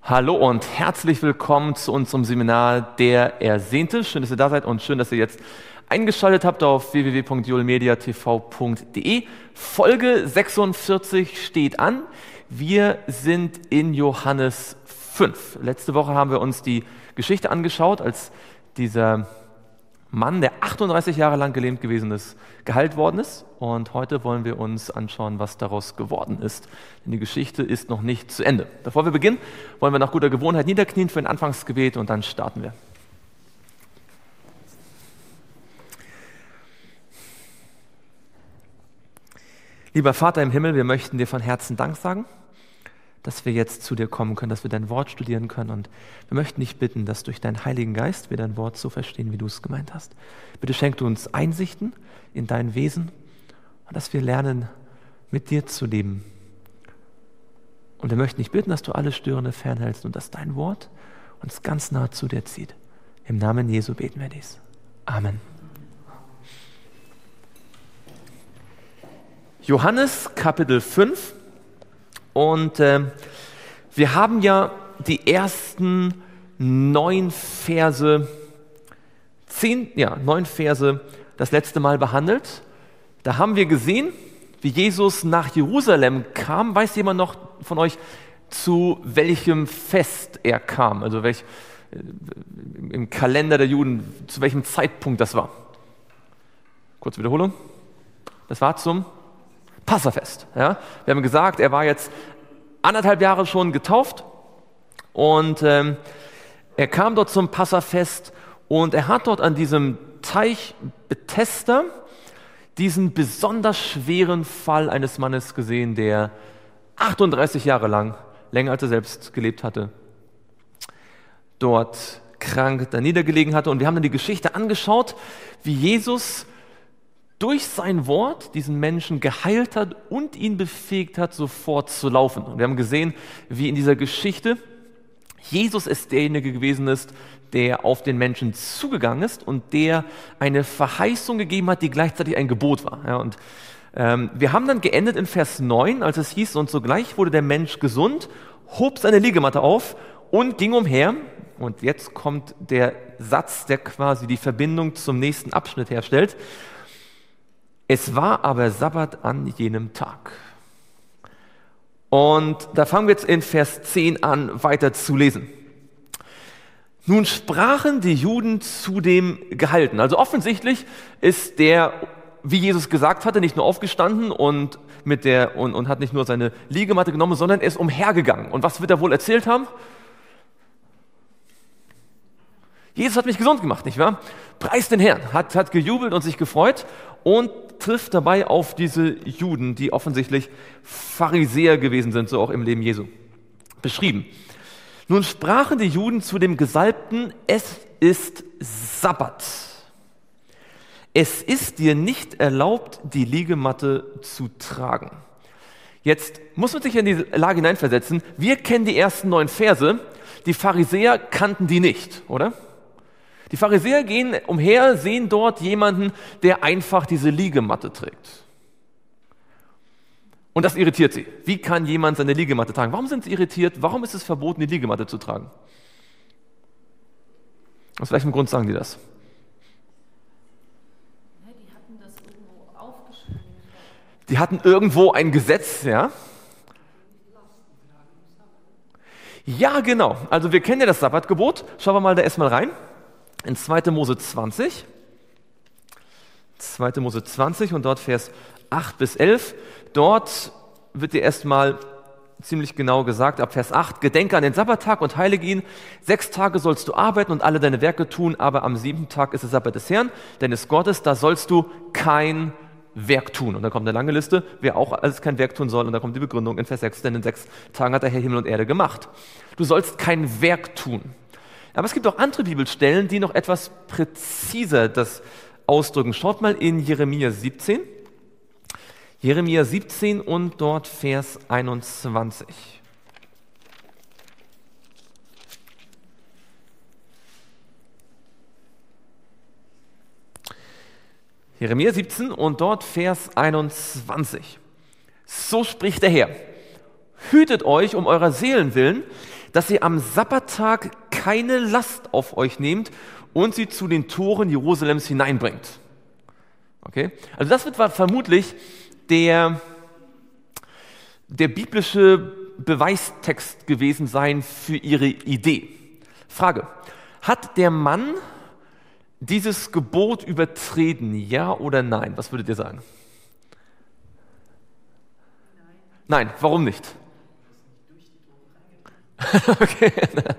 Hallo und herzlich willkommen zu unserem Seminar Der Ersehnte. Schön, dass ihr da seid und schön, dass ihr jetzt eingeschaltet habt auf www.julmediatv.de. Folge 46 steht an. Wir sind in Johannes 5. Letzte Woche haben wir uns die Geschichte angeschaut, als dieser Mann, der 38 Jahre lang gelähmt gewesen ist, geheilt worden ist. Und heute wollen wir uns anschauen, was daraus geworden ist. Denn die Geschichte ist noch nicht zu Ende. Bevor wir beginnen, wollen wir nach guter Gewohnheit niederknien für ein Anfangsgebet und dann starten wir. Lieber Vater im Himmel, wir möchten dir von Herzen Dank sagen, dass wir jetzt zu dir kommen können, dass wir dein Wort studieren können. Und wir möchten dich bitten, dass durch deinen Heiligen Geist wir dein Wort so verstehen, wie du es gemeint hast. Bitte schenk du uns Einsichten in dein Wesen und dass wir lernen, mit dir zu leben. Und wir möchten dich bitten, dass du alle Störende fernhältst und dass dein Wort uns ganz nah zu dir zieht. Im Namen Jesu beten wir dies. Amen. Johannes Kapitel 5. Und wir haben ja die ersten 9 Verse das letzte Mal behandelt. Da haben wir gesehen, wie Jesus nach Jerusalem kam. Weiß jemand noch von euch, zu welchem Fest er kam? Also im Kalender der Juden, zu welchem Zeitpunkt das war? Kurze Wiederholung. Das war zum Passafest. Ja? Wir haben gesagt, er war jetzt 1,5 Jahre schon getauft und er kam dort zum Passafest und er hat dort an diesem Teich Bethesda diesen besonders schweren Fall eines Mannes gesehen, der 38 Jahre lang, länger als er selbst gelebt hatte, dort krank da niedergelegen hatte. Und wir haben dann die Geschichte angeschaut, wie Jesus durch sein Wort diesen Menschen geheilt hat und ihn befähigt hat, sofort zu laufen. Und wir haben gesehen, wie in dieser Geschichte Jesus es derjenige gewesen ist, der auf den Menschen zugegangen ist und der eine Verheißung gegeben hat, die gleichzeitig ein Gebot war. Ja, und wir haben dann geendet in Vers 9, als es hieß, und sogleich wurde der Mensch gesund, hob seine Liegematte auf und ging umher. Und jetzt kommt der Satz, der quasi die Verbindung zum nächsten Abschnitt herstellt. Es war aber Sabbat an jenem Tag. Und da fangen wir jetzt in Vers 10 an, weiter zu lesen. Nun sprachen die Juden zu dem Geheilten. Also offensichtlich ist der, wie Jesus gesagt hatte, nicht nur aufgestanden und hat nicht nur seine Liegematte genommen, sondern er ist umhergegangen. Und was wird er wohl erzählt haben? Jesus hat mich gesund gemacht, nicht wahr? Preist den Herrn, hat gejubelt und sich gefreut und trifft dabei auf diese Juden, die offensichtlich Pharisäer gewesen sind, so auch im Leben Jesu beschrieben. Nun sprachen die Juden zu dem Gesalbten, es ist Sabbat. Es ist dir nicht erlaubt, die Liegematte zu tragen. Jetzt muss man sich in die Lage hineinversetzen. Wir kennen die ersten 9 Verse, die Pharisäer kannten die nicht, oder? Die Pharisäer gehen umher, sehen dort jemanden, der einfach diese Liegematte trägt. Und das irritiert sie. Wie kann jemand seine Liegematte tragen? Warum sind sie irritiert? Warum ist es verboten, die Liegematte zu tragen? Aus welchem Grund sagen die das? Die hatten das irgendwo aufgeschrieben. Die hatten irgendwo ein Gesetz, ja? Ja, genau. Also wir kennen ja das Sabbatgebot. Schauen wir mal da erstmal rein. In 2. Mose 20. 2. Mose 20 und dort Vers 8 bis 11. Dort wird dir erstmal ziemlich genau gesagt, ab Vers 8, gedenke an den Sabbattag und heilige ihn. 6 Tage sollst du arbeiten und alle deine Werke tun, aber am 7. Tag ist der Sabbat des Herrn, denn es Gottes, da sollst du kein Werk tun. Und da kommt eine lange Liste, wer auch alles kein Werk tun soll. Und da kommt die Begründung in Vers 6, denn in 6 Tagen hat der Herr Himmel und Erde gemacht. Du sollst kein Werk tun. Aber es gibt auch andere Bibelstellen, die noch etwas präziser das ausdrücken. Schaut mal in Jeremia 17. Jeremia 17 und dort Vers 21. Jeremia 17 und dort Vers 21. So spricht der Herr: Hütet euch um eurer Seelen willen, dass ihr am Sabbattag keine Last auf euch nehmt und sie zu den Toren Jerusalems hineinbringt. Okay? Also das wird vermutlich der biblische Beweistext gewesen sein für ihre Idee. Frage: Hat der Mann dieses Gebot übertreten, ja oder nein? Was würdet ihr sagen? Nein, warum nicht? Okay. Ich denke,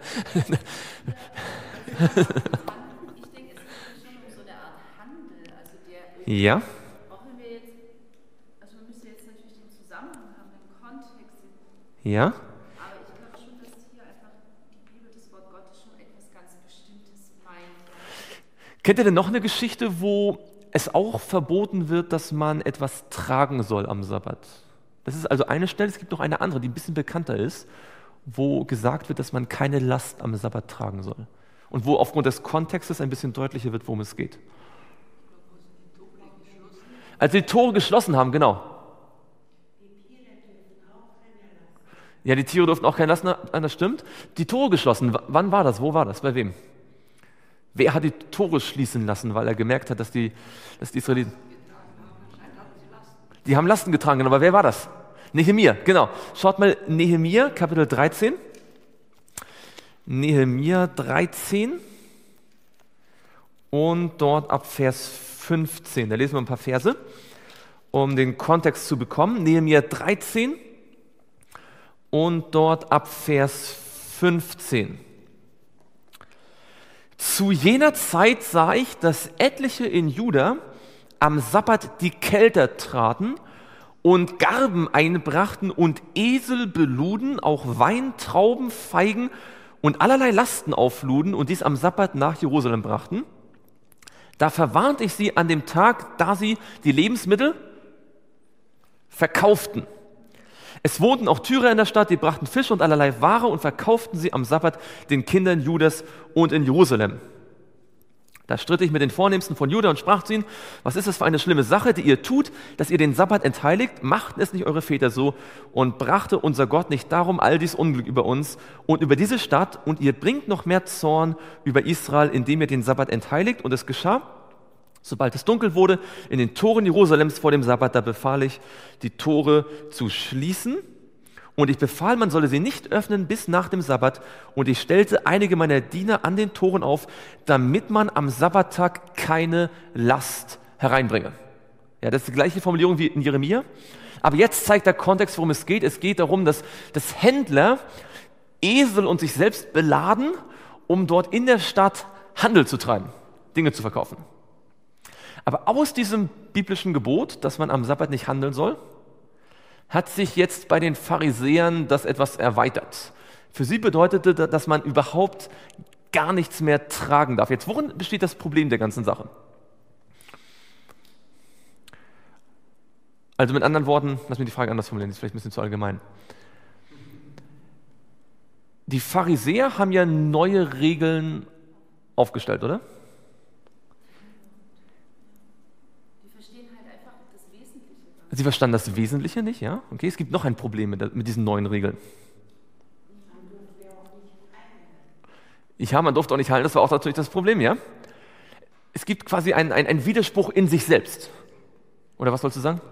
es geht schon um so eine Art Handel. Also Ja, auch wenn wir jetzt, also man müsste jetzt natürlich den Zusammenhang haben, den Kontext, ja. aber ich glaube schon, dass hier einfach die Bibel, das Wort Gottes schon etwas ganz Bestimmtes meint. Kennt ihr denn noch eine Geschichte, wo es auch verboten wird, dass man etwas tragen soll am Sabbat? Das ist also eine Stelle, es gibt noch eine andere, die ein bisschen bekannter ist, wo gesagt wird, dass man keine Last am Sabbat tragen soll. Und wo aufgrund des Kontextes ein bisschen deutlicher wird, worum es geht. Als die Tore geschlossen haben, genau. Ja, die Tiere durften auch keine Last, das stimmt. Die Tore geschlossen, wann war das? Wo war das? Bei wem? Wer hat die Tore schließen lassen, weil er gemerkt hat, dass die Israeliten... Die haben Lasten getragen, aber wer war das? Nehemia, genau. Schaut mal, Nehemia, Kapitel 13. Nehemia 13 und dort ab Vers 15. Da lesen wir ein paar Verse, um den Kontext zu bekommen. Nehemia 13 und dort ab Vers 15. Zu jener Zeit sah ich, dass etliche in Juda am Sabbat die Kelter traten und Garben einbrachten und Esel beluden, auch Wein, Trauben, Feigen und allerlei Lasten aufluden und dies am Sabbat nach Jerusalem brachten. Da verwarnte ich sie an dem Tag, da sie die Lebensmittel verkauften. Es wohnten auch Tyrer in der Stadt, die brachten Fisch und allerlei Ware und verkauften sie am Sabbat den Kindern Judas und in Jerusalem. Da stritt ich mit den Vornehmsten von Juda und sprach zu ihnen: Was ist das für eine schlimme Sache, die ihr tut, dass ihr den Sabbat entheiligt? Machten es nicht eure Väter so und brachte unser Gott nicht darum all dies Unglück über uns und über diese Stadt, und ihr bringt noch mehr Zorn über Israel, indem ihr den Sabbat entheiligt? Und es geschah, sobald es dunkel wurde, in den Toren Jerusalems vor dem Sabbat, da befahl ich, die Tore zu schließen. Und ich befahl, man solle sie nicht öffnen bis nach dem Sabbat. Und ich stellte einige meiner Diener an den Toren auf, damit man am Sabbattag keine Last hereinbringe. Ja, das ist die gleiche Formulierung wie in Jeremia. Aber jetzt zeigt der Kontext, worum es geht. Es geht darum, dass Händler Esel und sich selbst beladen, um dort in der Stadt Handel zu treiben, Dinge zu verkaufen. Aber aus diesem biblischen Gebot, dass man am Sabbat nicht handeln soll, hat sich jetzt bei den Pharisäern das etwas erweitert. Für sie bedeutete das, dass man überhaupt gar nichts mehr tragen darf. Jetzt, worin besteht das Problem der ganzen Sache? Also mit anderen Worten, lass mich die Frage anders formulieren, das ist vielleicht ein bisschen zu allgemein. Die Pharisäer haben ja neue Regeln aufgestellt, oder? Sie verstanden das Wesentliche nicht, ja? Okay, es gibt noch ein Problem mit diesen neuen Regeln. Man durfte auch nicht heilen, das war auch natürlich das Problem, ja? Es gibt quasi einen Widerspruch in sich selbst. Oder was sollst du sagen?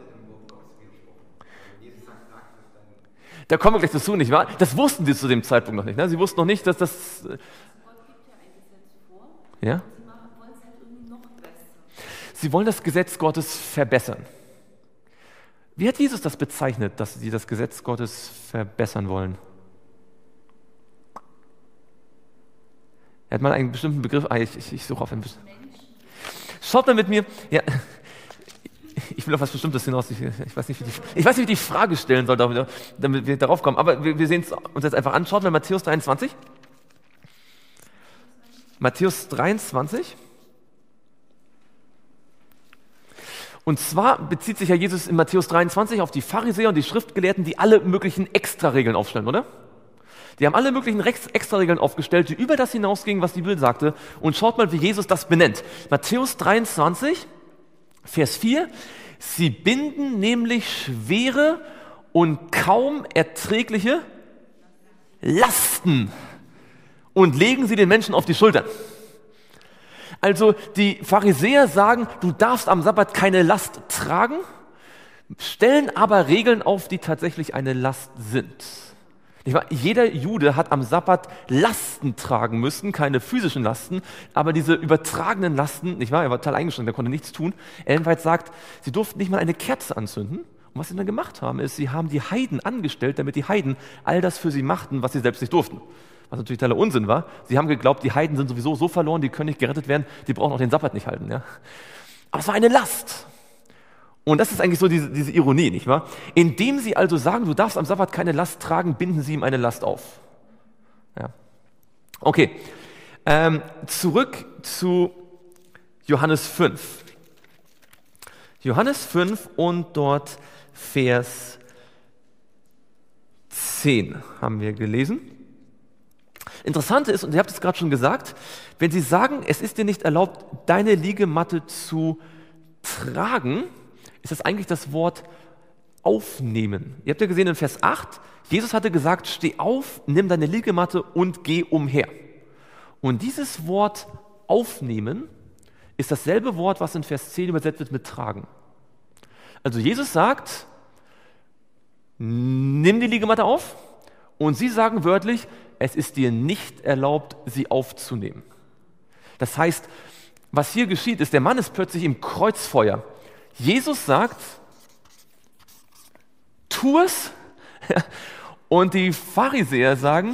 Da kommen wir gleich dazu, nicht wahr? Das wussten sie zu dem Zeitpunkt noch nicht. Ne? Sie wussten noch nicht, dass das... Gott gibt ja ein Gesetz vor. Ja? Sie wollen es halt irgendwie noch besser. Sie wollen das Gesetz Gottes verbessern. Wie hat Jesus das bezeichnet, dass sie das Gesetz Gottes verbessern wollen? Er hat mal einen bestimmten Begriff, ich suche auf einen bestimmten. Schaut mal mit mir, ja, ich will auf was Bestimmtes hinaus, ich weiß nicht, wie ich die Frage stellen soll, damit wir darauf kommen, aber wir sehen es uns jetzt einfach an. Schaut mal Matthäus 23. Matthäus 23. Und zwar bezieht sich ja Jesus in Matthäus 23 auf die Pharisäer und die Schriftgelehrten, die alle möglichen Extraregeln aufstellen, oder? Die haben alle möglichen Extraregeln aufgestellt, die über das hinausgingen, was die Bibel sagte. Und schaut mal, wie Jesus das benennt. Matthäus 23, Vers 4. Sie binden nämlich schwere und kaum erträgliche Lasten und legen sie den Menschen auf die Schultern. Also die Pharisäer sagen, du darfst am Sabbat keine Last tragen, stellen aber Regeln auf, die tatsächlich eine Last sind. Nicht wahr? Jeder Jude hat am Sabbat Lasten tragen müssen, keine physischen Lasten, aber diese übertragenen Lasten, nicht wahr? Er war total eingeschränkt, er konnte nichts tun. Ellen White sagt, sie durften nicht mal eine Kerze anzünden. Und was sie dann gemacht haben, ist, sie haben die Heiden angestellt, damit die Heiden all das für sie machten, was sie selbst nicht durften. Was natürlich totaler Unsinn war. Sie haben geglaubt, die Heiden sind sowieso so verloren, die können nicht gerettet werden, die brauchen auch den Sabbat nicht halten. Ja? Aber es war eine Last. Und das ist eigentlich so diese Ironie, nicht wahr? Indem sie also sagen, du darfst am Sabbat keine Last tragen, binden sie ihm eine Last auf. Ja. Okay, zurück zu Johannes 5. Johannes 5 und dort Vers 10 haben wir gelesen. Interessant ist, und ihr habt es gerade schon gesagt, wenn sie sagen, es ist dir nicht erlaubt, deine Liegematte zu tragen, ist das eigentlich das Wort aufnehmen. Ihr habt ja gesehen in Vers 8, Jesus hatte gesagt, steh auf, nimm deine Liegematte und geh umher. Und dieses Wort aufnehmen ist dasselbe Wort, was in Vers 10 übersetzt wird mit tragen. Also Jesus sagt, nimm die Liegematte auf, und sie sagen wörtlich, es ist dir nicht erlaubt, sie aufzunehmen. Das heißt, was hier geschieht, ist, der Mann ist plötzlich im Kreuzfeuer. Jesus sagt, tu es, und die Pharisäer sagen,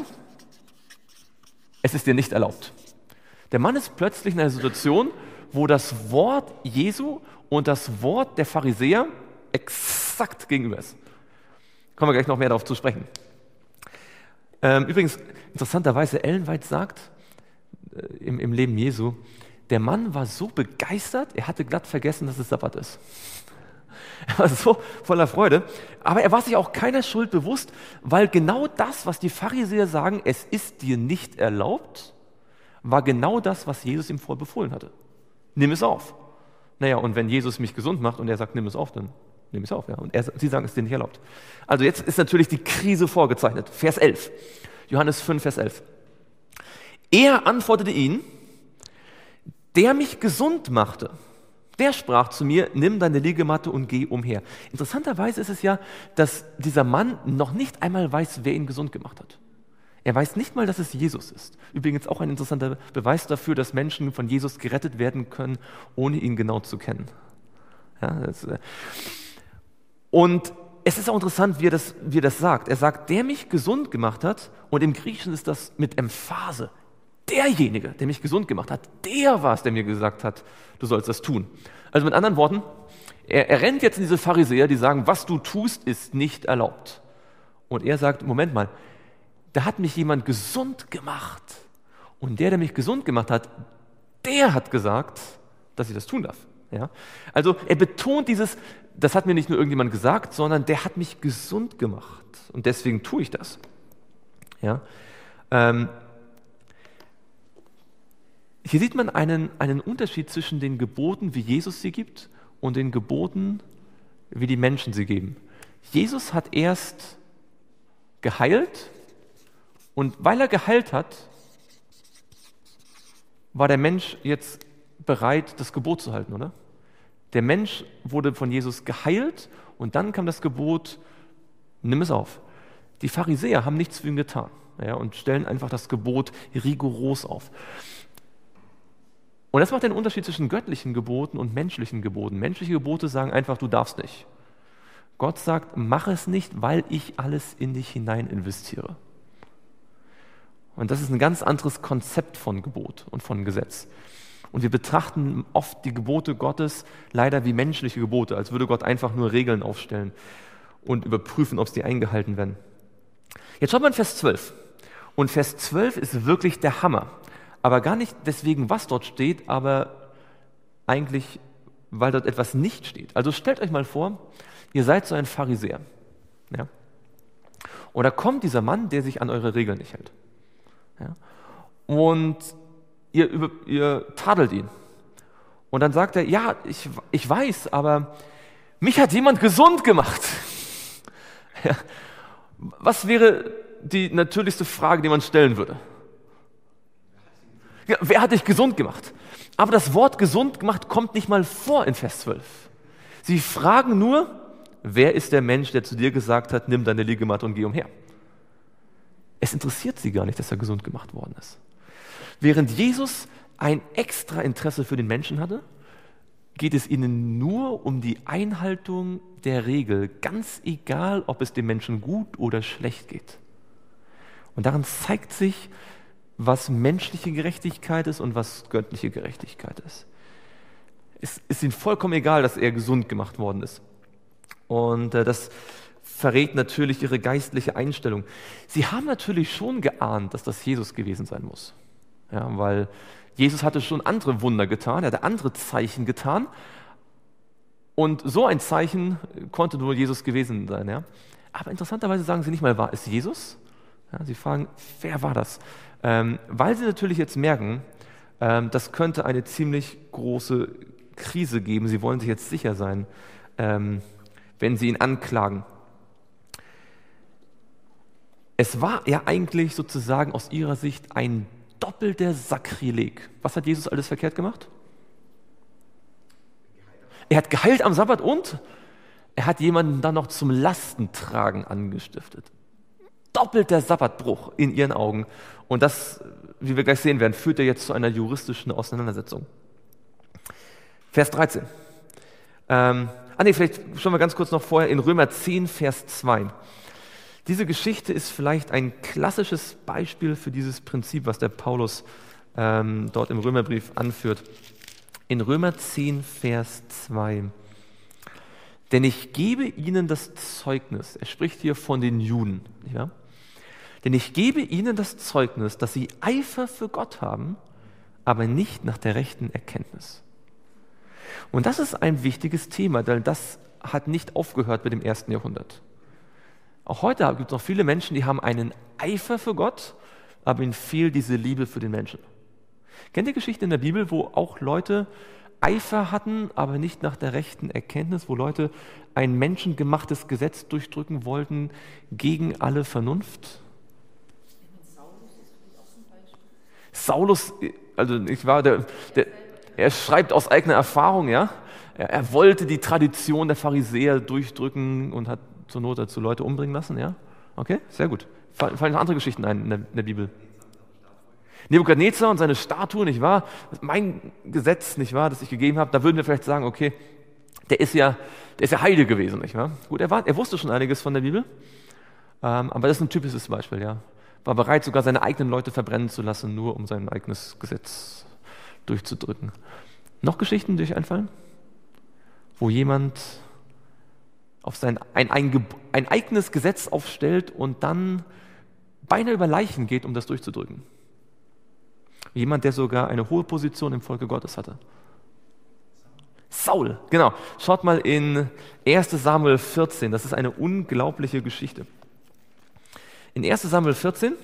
es ist dir nicht erlaubt. Der Mann ist plötzlich in einer Situation, wo das Wort Jesu und das Wort der Pharisäer exakt gegenüber ist. Kommen wir gleich noch mehr darauf zu sprechen. Übrigens, interessanterweise, Ellen White sagt, im Leben Jesu, der Mann war so begeistert, er hatte glatt vergessen, dass es Sabbat ist. Er war so voller Freude, aber er war sich auch keiner Schuld bewusst, weil genau das, was die Pharisäer sagen, es ist dir nicht erlaubt, war genau das, was Jesus ihm vorher befohlen hatte. Nimm es auf. Naja, und wenn Jesus mich gesund macht und er sagt, nimm es auf, dann nimm es auf. Ja. Und sie sagen, es ist dir nicht erlaubt. Also jetzt ist natürlich die Krise vorgezeichnet. Vers 11. Johannes 5, Vers 11. Er antwortete ihnen, der mich gesund machte, der sprach zu mir, nimm deine Liegematte und geh umher. Interessanterweise ist es ja, dass dieser Mann noch nicht einmal weiß, wer ihn gesund gemacht hat. Er weiß nicht mal, dass es Jesus ist. Übrigens auch ein interessanter Beweis dafür, dass Menschen von Jesus gerettet werden können, ohne ihn genau zu kennen. Ja, und es ist auch interessant, wie er das sagt. Er sagt, der mich gesund gemacht hat, und im Griechischen ist das mit Emphase. Derjenige, der mich gesund gemacht hat, der war es, der mir gesagt hat, du sollst das tun. Also mit anderen Worten, er rennt jetzt in diese Pharisäer, die sagen, was du tust, ist nicht erlaubt. Und er sagt, Moment mal, da hat mich jemand gesund gemacht. Und der mich gesund gemacht hat, der hat gesagt, dass ich das tun darf. Ja? Also er betont dieses, das hat mir nicht nur irgendjemand gesagt, sondern der hat mich gesund gemacht. Und deswegen tue ich das. Ja? Hier sieht man einen Unterschied zwischen den Geboten, wie Jesus sie gibt, und den Geboten, wie die Menschen sie geben. Jesus hat erst geheilt, und weil er geheilt hat, war der Mensch jetzt bereit, das Gebot zu halten, oder? Der Mensch wurde von Jesus geheilt, und dann kam das Gebot, nimm es auf. Die Pharisäer haben nichts für ihn getan, ja, und stellen einfach das Gebot rigoros auf. Und das macht den Unterschied zwischen göttlichen Geboten und menschlichen Geboten. Menschliche Gebote sagen einfach, du darfst nicht. Gott sagt, mach es nicht, weil ich alles in dich hinein investiere. Und das ist ein ganz anderes Konzept von Gebot und von Gesetz. Und wir betrachten oft die Gebote Gottes leider wie menschliche Gebote, als würde Gott einfach nur Regeln aufstellen und überprüfen, ob sie eingehalten werden. Jetzt schaut mal in Vers 12. Und Vers 12 ist wirklich der Hammer. Aber gar nicht deswegen, was dort steht, aber eigentlich, weil dort etwas nicht steht. Also stellt euch mal vor, ihr seid so ein Pharisäer. Ja? Und da kommt dieser Mann, der sich an eure Regeln nicht hält. Ja? Und ihr tadelt ihn. Und dann sagt er, ja, ich weiß, aber mich hat jemand gesund gemacht. Ja? Was wäre die natürlichste Frage, die man stellen würde. Ja, wer hat dich gesund gemacht? Aber das Wort gesund gemacht kommt nicht mal vor in Vers 12. Sie fragen nur, wer ist der Mensch, der zu dir gesagt hat, nimm deine Liegematte und geh umher? Es interessiert sie gar nicht, dass er gesund gemacht worden ist. Während Jesus ein extra Interesse für den Menschen hatte, geht es ihnen nur um die Einhaltung der Regel, ganz egal, ob es dem Menschen gut oder schlecht geht. Und darin zeigt sich, was menschliche Gerechtigkeit ist und was göttliche Gerechtigkeit ist. Es ist ihnen vollkommen egal, dass er gesund gemacht worden ist. Und das verrät natürlich ihre geistliche Einstellung. Sie haben natürlich schon geahnt, dass das Jesus gewesen sein muss. Ja, weil Jesus hatte schon andere Wunder getan, er hatte andere Zeichen getan. Und so ein Zeichen konnte nur Jesus gewesen sein. Ja. Aber interessanterweise sagen sie nicht mal, war es Jesus? Ja, sie fragen, wer war das? Weil sie natürlich jetzt merken, das könnte eine ziemlich große Krise geben. Sie wollen sich jetzt sicher sein, wenn sie ihn anklagen. Es war ja eigentlich sozusagen aus ihrer Sicht ein doppelter Sakrileg. Was hat Jesus alles verkehrt gemacht? Er hat geheilt am Sabbat und er hat jemanden dann noch zum Lastentragen angestiftet. Doppelter Sabbatbruch in ihren Augen. Und das, wie wir gleich sehen werden, führt er jetzt zu einer juristischen Auseinandersetzung. Vers 13. Vielleicht schauen wir ganz kurz noch vorher in Römer 10, Vers 2. Diese Geschichte ist vielleicht ein klassisches Beispiel für dieses Prinzip, was der Paulus dort im Römerbrief anführt. In Römer 10, Vers 2. Denn ich gebe ihnen das Zeugnis, er spricht hier von den Juden, nicht wahr? Denn ich gebe ihnen das Zeugnis, dass sie Eifer für Gott haben, aber nicht nach der rechten Erkenntnis. Und das ist ein wichtiges Thema, denn das hat nicht aufgehört mit dem 1. Jahrhundert. Auch heute gibt es noch viele Menschen, die haben einen Eifer für Gott, aber ihnen fehlt diese Liebe für den Menschen. Kennt ihr Geschichten in der Bibel, wo auch Leute Eifer hatten, aber nicht nach der rechten Erkenntnis, wo Leute ein menschengemachtes Gesetz durchdrücken wollten gegen alle Vernunft? Saulus, also ich war er schreibt aus eigener Erfahrung, ja. Er wollte die Tradition der Pharisäer durchdrücken und hat zur Not dazu Leute umbringen lassen, ja. Okay, sehr gut. Fallen noch andere Geschichten ein in der Bibel? Nebukadnezar und seine Statue, nicht wahr? Mein Gesetz, nicht wahr, das ich gegeben habe, da würden wir vielleicht sagen, okay, der ist ja Heide gewesen, nicht wahr? Gut, er wusste schon einiges von der Bibel, aber das ist ein typisches Beispiel, ja. War bereit, sogar seine eigenen Leute verbrennen zu lassen, nur um sein eigenes Gesetz durchzudrücken. Noch Geschichten, die euch einfallen? Wo jemand auf ein eigenes Gesetz aufstellt und dann beinahe über Leichen geht, um das durchzudrücken. Jemand, der sogar eine hohe Position im Volke Gottes hatte. Saul, genau. Schaut mal in 1. Samuel 14, das ist eine unglaubliche Geschichte. In 1. Samuel 14,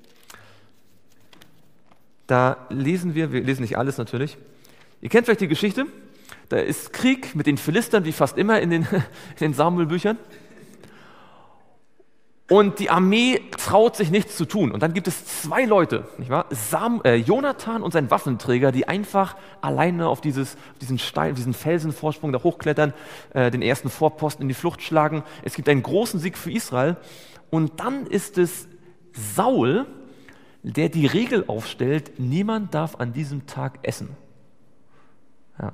da lesen wir lesen nicht alles natürlich. Ihr kennt vielleicht die Geschichte, da ist Krieg mit den Philistern, wie fast immer in den Samuel-Büchern. Und die Armee traut sich nichts zu tun. Und dann gibt es zwei Leute, nicht wahr? Jonathan und sein Waffenträger, die einfach alleine auf diesen Felsenvorsprung da hochklettern, den ersten Vorposten in die Flucht schlagen. Es gibt einen großen Sieg für Israel. Und dann ist es Saul, der die Regel aufstellt, niemand darf an diesem Tag essen. Ja.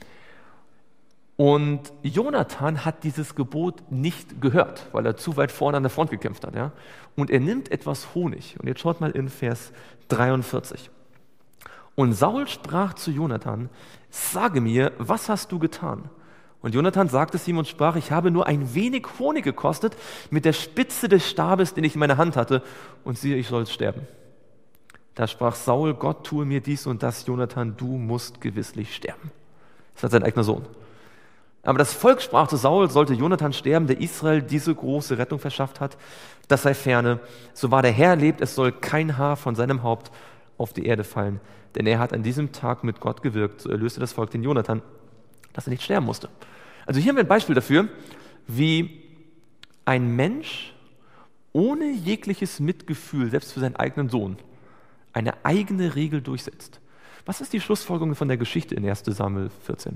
Und Jonathan hat dieses Gebot nicht gehört, weil er zu weit vorne an der Front gekämpft hat. Ja? Und er nimmt etwas Honig. Und jetzt schaut mal in Vers 43. Und Saul sprach zu Jonathan, sage mir, was hast du getan? Und Jonathan sagte es ihm und sprach, ich habe nur ein wenig Honig gekostet mit der Spitze des Stabes, den ich in meiner Hand hatte, und siehe, ich soll sterben. Da sprach Saul, Gott tue mir dies und das, Jonathan, du musst gewisslich sterben. Das war sein eigener Sohn. Aber das Volk sprach zu Saul, sollte Jonathan sterben, der Israel diese große Rettung verschafft hat, das sei ferne. So wahr der Herr lebt, es soll kein Haar von seinem Haupt auf die Erde fallen, denn er hat an diesem Tag mit Gott gewirkt, so erlöste das Volk den Jonathan, dass er nicht sterben musste. Also hier haben wir ein Beispiel dafür, wie ein Mensch ohne jegliches Mitgefühl, selbst für seinen eigenen Sohn, eine eigene Regel durchsetzt. Was ist die Schlussfolgerung von der Geschichte in 1. Samuel 14?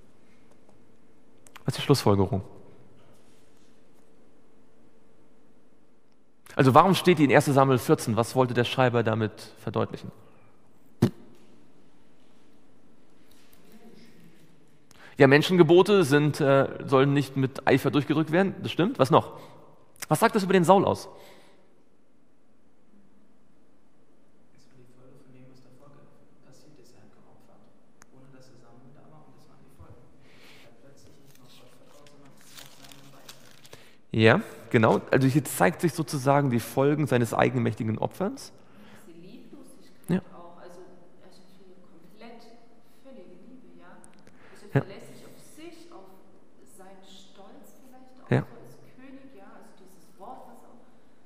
Was ist die Schlussfolgerung? Also warum steht die in 1. Samuel 14? Was wollte der Schreiber damit verdeutlichen? Ja, Menschengebote sollen nicht mit Eifer durchgedrückt werden, das stimmt. Was noch? Was sagt das über den Saul aus? Es war die Folge von dem, was davor passiert ist. Er hat geopfert, ohne dass er Samuel da war, und das waren die Folgen. Er hat plötzlich nicht nur Gott vertraut, sondern auch seinem Weiter. Ja, genau. Also hier zeigt sich sozusagen die Folgen seines eigenmächtigen Opferns. Diese Lieblosigkeit Ja. auch, also er ist natürlich komplett völlige Liebe, ja. Also Ja. er verlässt sich auf sich, auf seinen Stolz vielleicht auch Ja. so als König, ja, also dieses Wort, was auch.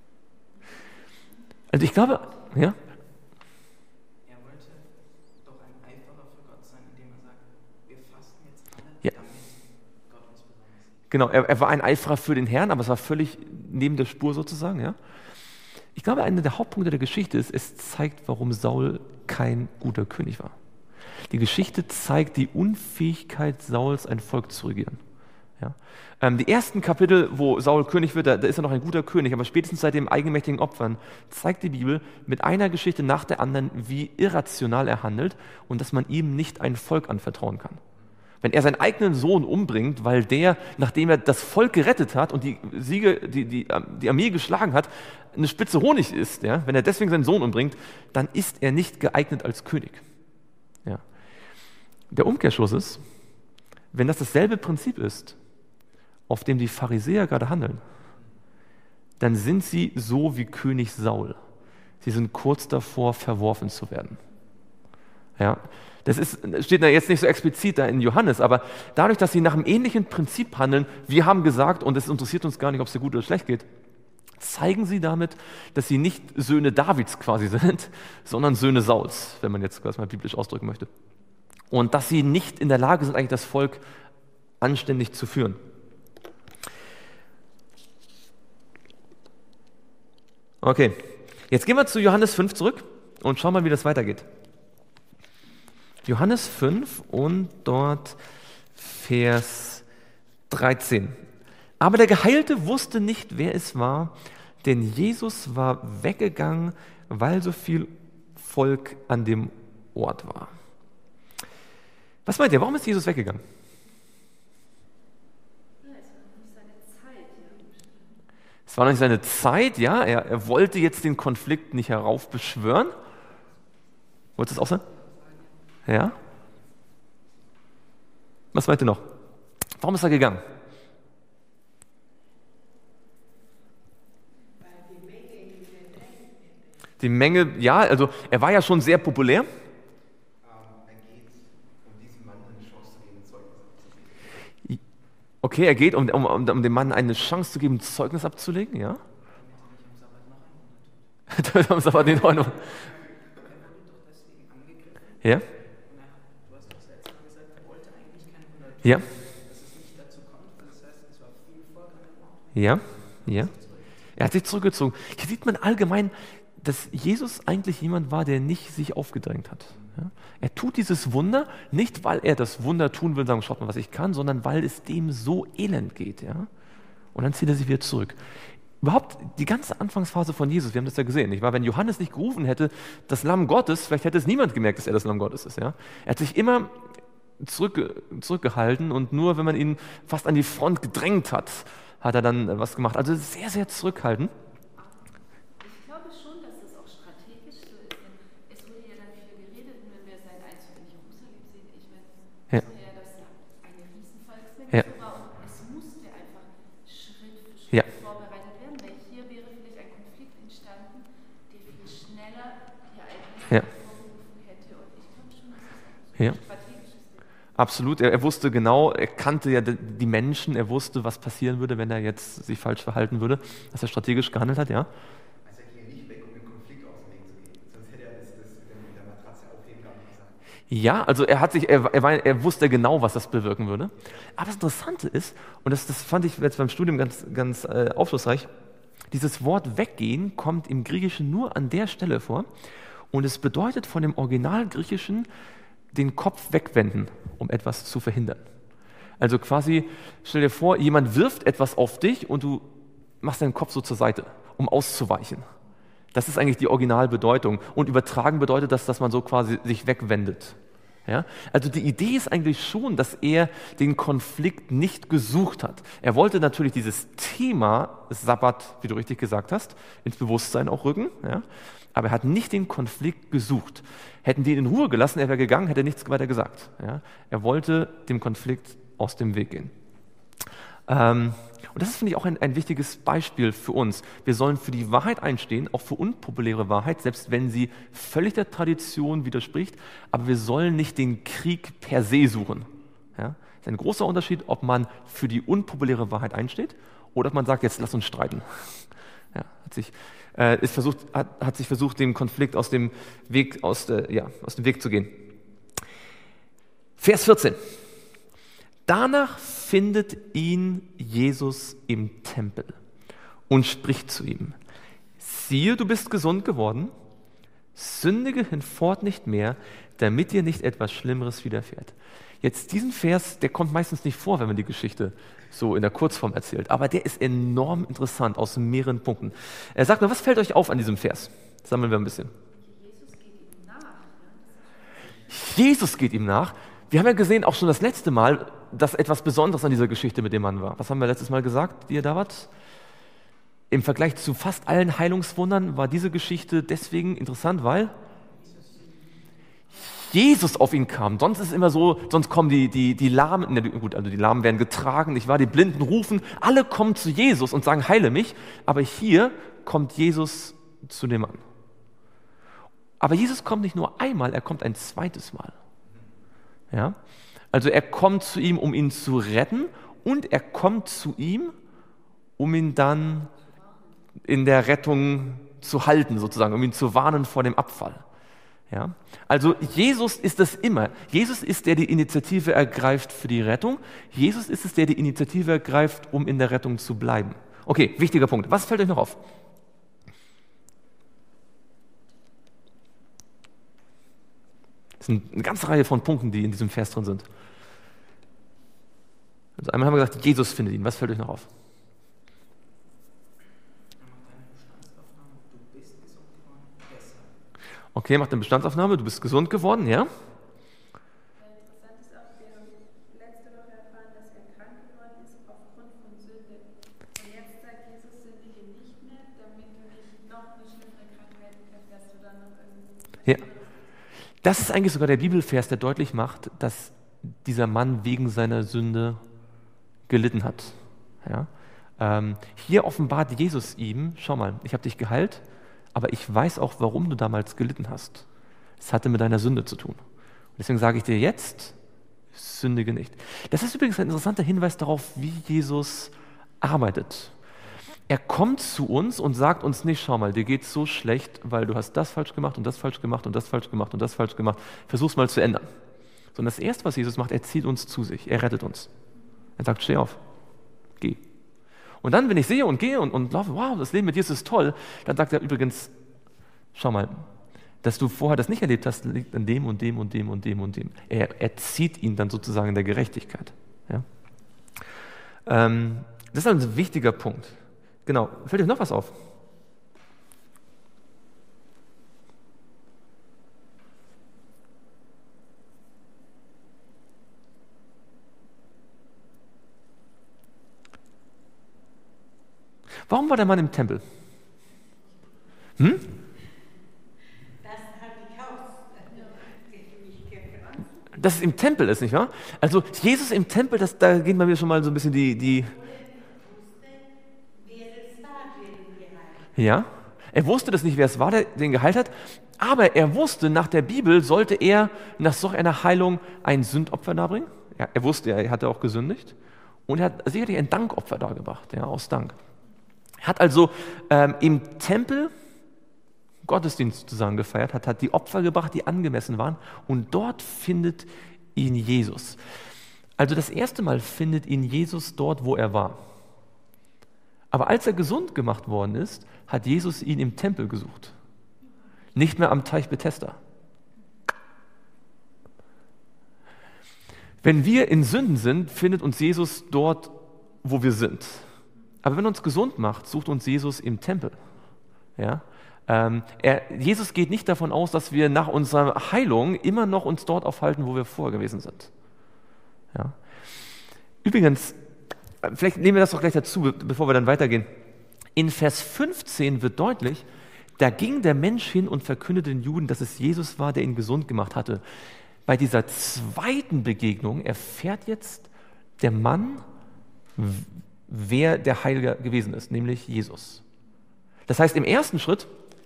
Also ich glaube, ja, Er wollte doch ein Eiferer für Gott sein, indem er sagt, wir fasten jetzt alle, Ja. damit Gott uns besonders sieht. genau, er war ein Eiferer für den Herrn, aber es war völlig neben der Spur sozusagen. Ja. Ich glaube, einer der Hauptpunkte der Geschichte ist, es zeigt, warum Saul kein guter König war. Die Geschichte zeigt die Unfähigkeit Sauls, ein Volk zu regieren. Ja. Die ersten Kapitel, wo Saul König wird, da ist er noch ein guter König, aber spätestens seit dem eigenmächtigen Opfern zeigt die Bibel mit einer Geschichte nach der anderen, wie irrational er handelt und dass man ihm nicht ein Volk anvertrauen kann. Wenn er seinen eigenen Sohn umbringt, weil der, nachdem er das Volk gerettet hat und die Armee geschlagen hat, eine Spitze Honig isst, ja, wenn er deswegen seinen Sohn umbringt, dann ist er nicht geeignet als König. Ja. Der Umkehrschluss ist, wenn das dasselbe Prinzip ist, auf dem die Pharisäer gerade handeln, dann sind sie so wie König Saul. Sie sind kurz davor, verworfen zu werden. Ja, das steht da jetzt nicht so explizit da in Johannes, aber dadurch, dass sie nach einem ähnlichen Prinzip handeln, wir haben gesagt, und es interessiert uns gar nicht, ob es dir gut oder schlecht geht, zeigen sie damit, dass sie nicht Söhne Davids quasi sind, sondern Söhne Sauls, wenn man jetzt das mal biblisch ausdrücken möchte. Und dass sie nicht in der Lage sind, eigentlich das Volk anständig zu führen. Okay, jetzt gehen wir zu Johannes 5 zurück und schauen mal, wie das weitergeht. Johannes 5 und dort Vers 13. Aber der Geheilte wusste nicht, wer es war, denn Jesus war weggegangen, weil so viel Volk an dem Ort war. Was meint ihr, warum ist Jesus weggegangen? Ja, es war noch nicht seine Zeit, ja. Es war noch nicht seine Zeit, ja, er wollte jetzt den Konflikt nicht heraufbeschwören. Wolltest du das auch sagen? Ja? Was meint ihr noch? Warum ist er gegangen? Die Menge, ja, also er war ja schon sehr populär. Er geht, um diesem Mann eine Chance zu geben, Zeugnis abzulegen. Okay, er geht, um dem Mann eine Chance zu geben, Zeugnis abzulegen, ja? Am Sabbat in Ordnung. Er wurde doch deswegen angegriffen. Ja? Und du hast doch selbst mal gesagt, er wollte eigentlich kein Wunder tun, Ja? dass es nicht dazu kommt. Das heißt, es war viel Volk an dem Ort. Ja? Ja? Er hat sich zurückgezogen. Hier sieht man allgemein, dass Jesus eigentlich jemand war, der nicht sich aufgedrängt hat. Ja? Er tut dieses Wunder nicht, weil er das Wunder tun will und sagen, schaut mal, was ich kann, sondern weil es dem so elend geht. Ja? Und dann zieht er sich wieder zurück. Überhaupt die ganze Anfangsphase von Jesus, wir haben das ja gesehen, nicht wahr? Wenn Johannes nicht gerufen hätte, das Lamm Gottes, vielleicht hätte es niemand gemerkt, dass er das Lamm Gottes ist. Ja? Er hat sich immer zurückgehalten und nur, wenn man ihn fast an die Front gedrängt hat, hat er dann was gemacht. Also sehr, sehr zurückhaltend. Ich glaube schon, dass es auch strategisch so ist, denn es wurde ja dann viel geredet, und wenn wir seinen Einzug in Jerusalem sehen, ich meine, Ja. das war ja das eine Riesenvolksmenge Ja. war, und es musste einfach Schritt für Schritt Ja. vorbereitet werden, weil hier wäre vielleicht ein Konflikt entstanden, der viel schneller die Ereignisse Ja. hervorgerufen hätte, und ich glaube schon, dass es Ja. auch strategisch ist. Absolut, er wusste genau, er kannte ja die Menschen, er wusste, was passieren würde, wenn er jetzt sich falsch verhalten würde, dass er strategisch gehandelt hat, ja. Also er ging nicht weg, um den Konflikt aus dem Weg zu gehen. Sonst hätte er das mit der Matratze aufheben gar nicht gesagt. Ja, also er wusste genau, was das bewirken würde. Aber das Interessante ist, und das fand ich jetzt beim Studium ganz aufschlussreich, Dieses Wort weggehen kommt im Griechischen nur an der Stelle vor und es bedeutet von dem Originalgriechischen den Kopf wegwenden, um etwas zu verhindern. Also quasi, stell dir vor, jemand wirft etwas auf dich und du machst deinen Kopf so zur Seite, um auszuweichen. Das ist eigentlich die Originalbedeutung. Und übertragen bedeutet das, dass man so quasi sich wegwendet. Ja? Also die Idee ist eigentlich schon, dass er den Konflikt nicht gesucht hat. Er wollte natürlich dieses Thema Sabbat, wie du richtig gesagt hast, ins Bewusstsein auch rücken, ja? Aber er hat nicht den Konflikt gesucht. Hätten die ihn in Ruhe gelassen, er wäre gegangen, hätte nichts weiter gesagt. Ja? Er wollte dem Konflikt aus dem Weg gehen. Und das ist, finde ich, auch ein wichtiges Beispiel für uns. Wir sollen für die Wahrheit einstehen, auch für unpopuläre Wahrheit, selbst wenn sie völlig der Tradition widerspricht, aber wir sollen nicht den Krieg per se suchen. Ja? Das ist ein großer Unterschied, ob man für die unpopuläre Wahrheit einsteht oder ob man sagt, jetzt lass uns streiten. Ja, hat sich versucht, dem Konflikt aus dem Weg zu gehen. Vers 14. Danach findet ihn Jesus im Tempel und spricht zu ihm: Siehe, du bist gesund geworden, sündige hinfort nicht mehr, damit dir nicht etwas Schlimmeres widerfährt. Jetzt diesen Vers, der kommt meistens nicht vor, wenn man die Geschichte so in der Kurzform erzählt, aber der ist enorm interessant aus mehreren Punkten. Er sagt mir, was fällt euch auf an diesem Vers? Sammeln wir ein bisschen. Jesus geht ihm nach. Jesus geht ihm nach. Wir haben ja gesehen, auch schon das letzte Mal, dass etwas Besonderes an dieser Geschichte mit dem Mann war. Was haben wir letztes Mal gesagt, die ihr da wart? Im Vergleich zu fast allen Heilungswundern war diese Geschichte deswegen interessant, weil Jesus auf ihn kam. Sonst ist es immer so, sonst kommen die Lahmen, also die Lahmen werden getragen, nicht wahr? Die Blinden rufen, alle kommen zu Jesus und sagen, heile mich. Aber hier kommt Jesus zu dem Mann. Aber Jesus kommt nicht nur einmal, er kommt ein zweites Mal. Ja? Also er kommt zu ihm, um ihn zu retten, und er kommt zu ihm, um ihn dann in der Rettung zu halten, sozusagen, um ihn zu warnen vor dem Abfall. Ja? Also Jesus ist es immer. Jesus ist der, die Initiative ergreift für die Rettung. Jesus ist es, der die Initiative ergreift, um in der Rettung zu bleiben. Okay, wichtiger Punkt. Was fällt euch noch auf? Das sind eine ganze Reihe von Punkten, die in diesem Vers drin sind. Also einmal haben wir gesagt, Jesus findet ihn. Was fällt euch noch auf? Okay, macht eine Bestandsaufnahme, du bist gesund geworden, ja? Interessant ist auch, wir haben letzte Woche erfahren, dass er krank geworden ist aufgrund von Sünde. Und jetzt sagt Jesus, sündige nicht mehr, damit du nicht noch eine schlimmere Krankheit erfährst oder noch irgendwie. Ja. Das ist eigentlich sogar der Bibelvers, der deutlich macht, dass dieser Mann wegen seiner Sünde gelitten hat. Ja? Hier offenbart Jesus ihm, schau mal, ich habe dich geheilt, aber ich weiß auch, warum du damals gelitten hast. Es hatte mit deiner Sünde zu tun. Und deswegen sage ich dir jetzt, sündige nicht. Das ist übrigens ein interessanter Hinweis darauf, wie Jesus arbeitet. Er kommt zu uns und sagt uns nicht, schau mal, dir geht's so schlecht, weil du hast das falsch gemacht und das falsch gemacht und das falsch gemacht und das falsch gemacht. Versuch's mal zu ändern. Sondern das Erste, was Jesus macht, er zieht uns zu sich. Er rettet uns. Er sagt, steh auf, geh. Und dann, wenn ich sehe und gehe und laufe, wow, das Leben mit Jesus ist toll, dann sagt er übrigens, schau mal, dass du vorher das nicht erlebt hast, liegt an dem und dem und dem und dem und dem. Er zieht ihn dann sozusagen in der Gerechtigkeit. Ja? Das ist ein wichtiger Punkt. Genau, fällt euch noch was auf? Warum war der Mann im Tempel? Das habe ich auch nicht gefragt. Dass es im Tempel ist, nicht wahr? Also Jesus im Tempel, da gehen wir schon mal so ein bisschen die Ja, er wusste das nicht, wer es war, der den geheilt hat, aber er wusste, nach der Bibel sollte er nach so einer Heilung ein Sündopfer darbringen. Ja, er wusste, er hatte auch gesündigt und er hat sicherlich ein Dankopfer dargebracht, ja, aus Dank. Er hat also im Tempel Gottesdienst sozusagen gefeiert, hat die Opfer gebracht, die angemessen waren, und dort findet ihn Jesus. Also das erste Mal findet ihn Jesus dort, wo er war. Aber als er gesund gemacht worden ist, hat Jesus ihn im Tempel gesucht. Nicht mehr am Teich Bethesda. Wenn wir in Sünden sind, findet uns Jesus dort, wo wir sind. Aber wenn er uns gesund macht, sucht uns Jesus im Tempel. Ja? Jesus geht nicht davon aus, dass wir nach unserer Heilung immer noch uns dort aufhalten, wo wir vorher gewesen sind. Ja? Übrigens, vielleicht nehmen wir das doch gleich dazu, bevor wir dann weitergehen. In Vers 15 wird deutlich, da ging der Mensch hin und verkündete den Juden, dass es Jesus war, der ihn gesund gemacht hatte. Bei dieser zweiten Begegnung erfährt jetzt der Mann, wer der Heilige gewesen ist, nämlich Jesus. Das heißt, im ersten Schritt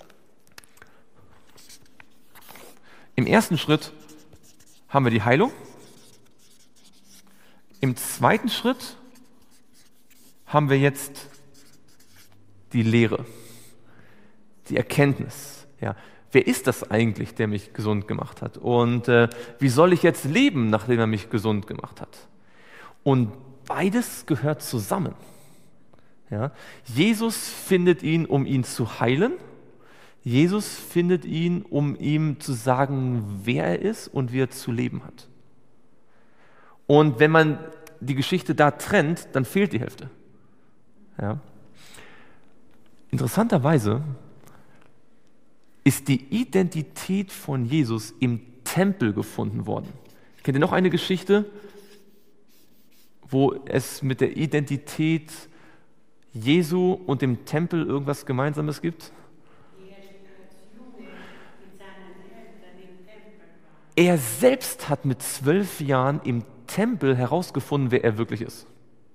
haben wir die Heilung. Im zweiten Schritt haben wir jetzt die Lehre, die Erkenntnis. Ja. Wer ist das eigentlich, der mich gesund gemacht hat? Und wie soll ich jetzt leben, nachdem er mich gesund gemacht hat? Und beides gehört zusammen. Ja. Jesus findet ihn, um ihn zu heilen. Jesus findet ihn, um ihm zu sagen, wer er ist und wie er zu leben hat. Und wenn man die Geschichte da trennt, dann fehlt die Hälfte. Ja. Interessanterweise ist die Identität von Jesus im Tempel gefunden worden. Kennt ihr noch eine Geschichte, wo es mit der Identität Jesu und dem Tempel irgendwas Gemeinsames gibt? Er selbst hat mit 12 Jahren im Tempel herausgefunden, wer er wirklich ist.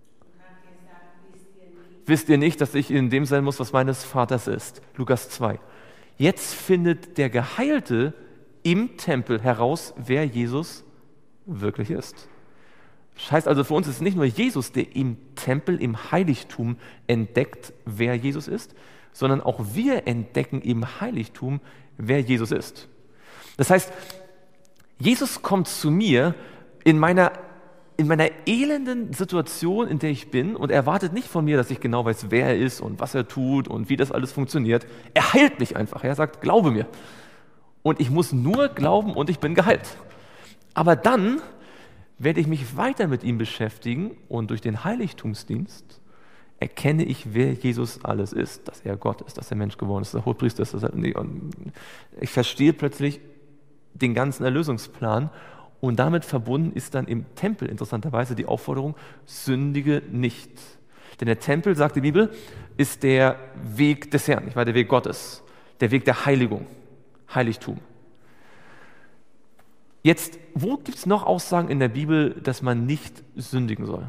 Wisst ihr nicht, dass ich in dem sein muss, was meines Vaters ist? Lukas 2. Jetzt findet der Geheilte im Tempel heraus, wer Jesus wirklich ist. Das heißt also, für uns ist nicht nur Jesus, der im Tempel, im Heiligtum entdeckt, wer Jesus ist, sondern auch wir entdecken im Heiligtum, wer Jesus ist. Das heißt, Jesus kommt zu mir in meiner elenden Situation, in der ich bin, und er erwartet nicht von mir, dass ich genau weiß, wer er ist und was er tut und wie das alles funktioniert. Er heilt mich einfach. Er sagt, glaube mir. Und ich muss nur glauben und ich bin geheilt. Aber dann werde ich mich weiter mit ihm beschäftigen und durch den Heiligtumsdienst erkenne ich, wer Jesus alles ist, dass er Gott ist, dass er Mensch geworden ist, dass er Hohepriester ist. Ich verstehe plötzlich den ganzen Erlösungsplan. Und damit verbunden ist dann im Tempel interessanterweise die Aufforderung, sündige nicht. Denn der Tempel, sagt die Bibel, ist der Weg des Herrn, nicht wahr? Der Weg Gottes, der Weg der Heiligung, Heiligtum. Jetzt, wo gibt es noch Aussagen in der Bibel, dass man nicht sündigen soll?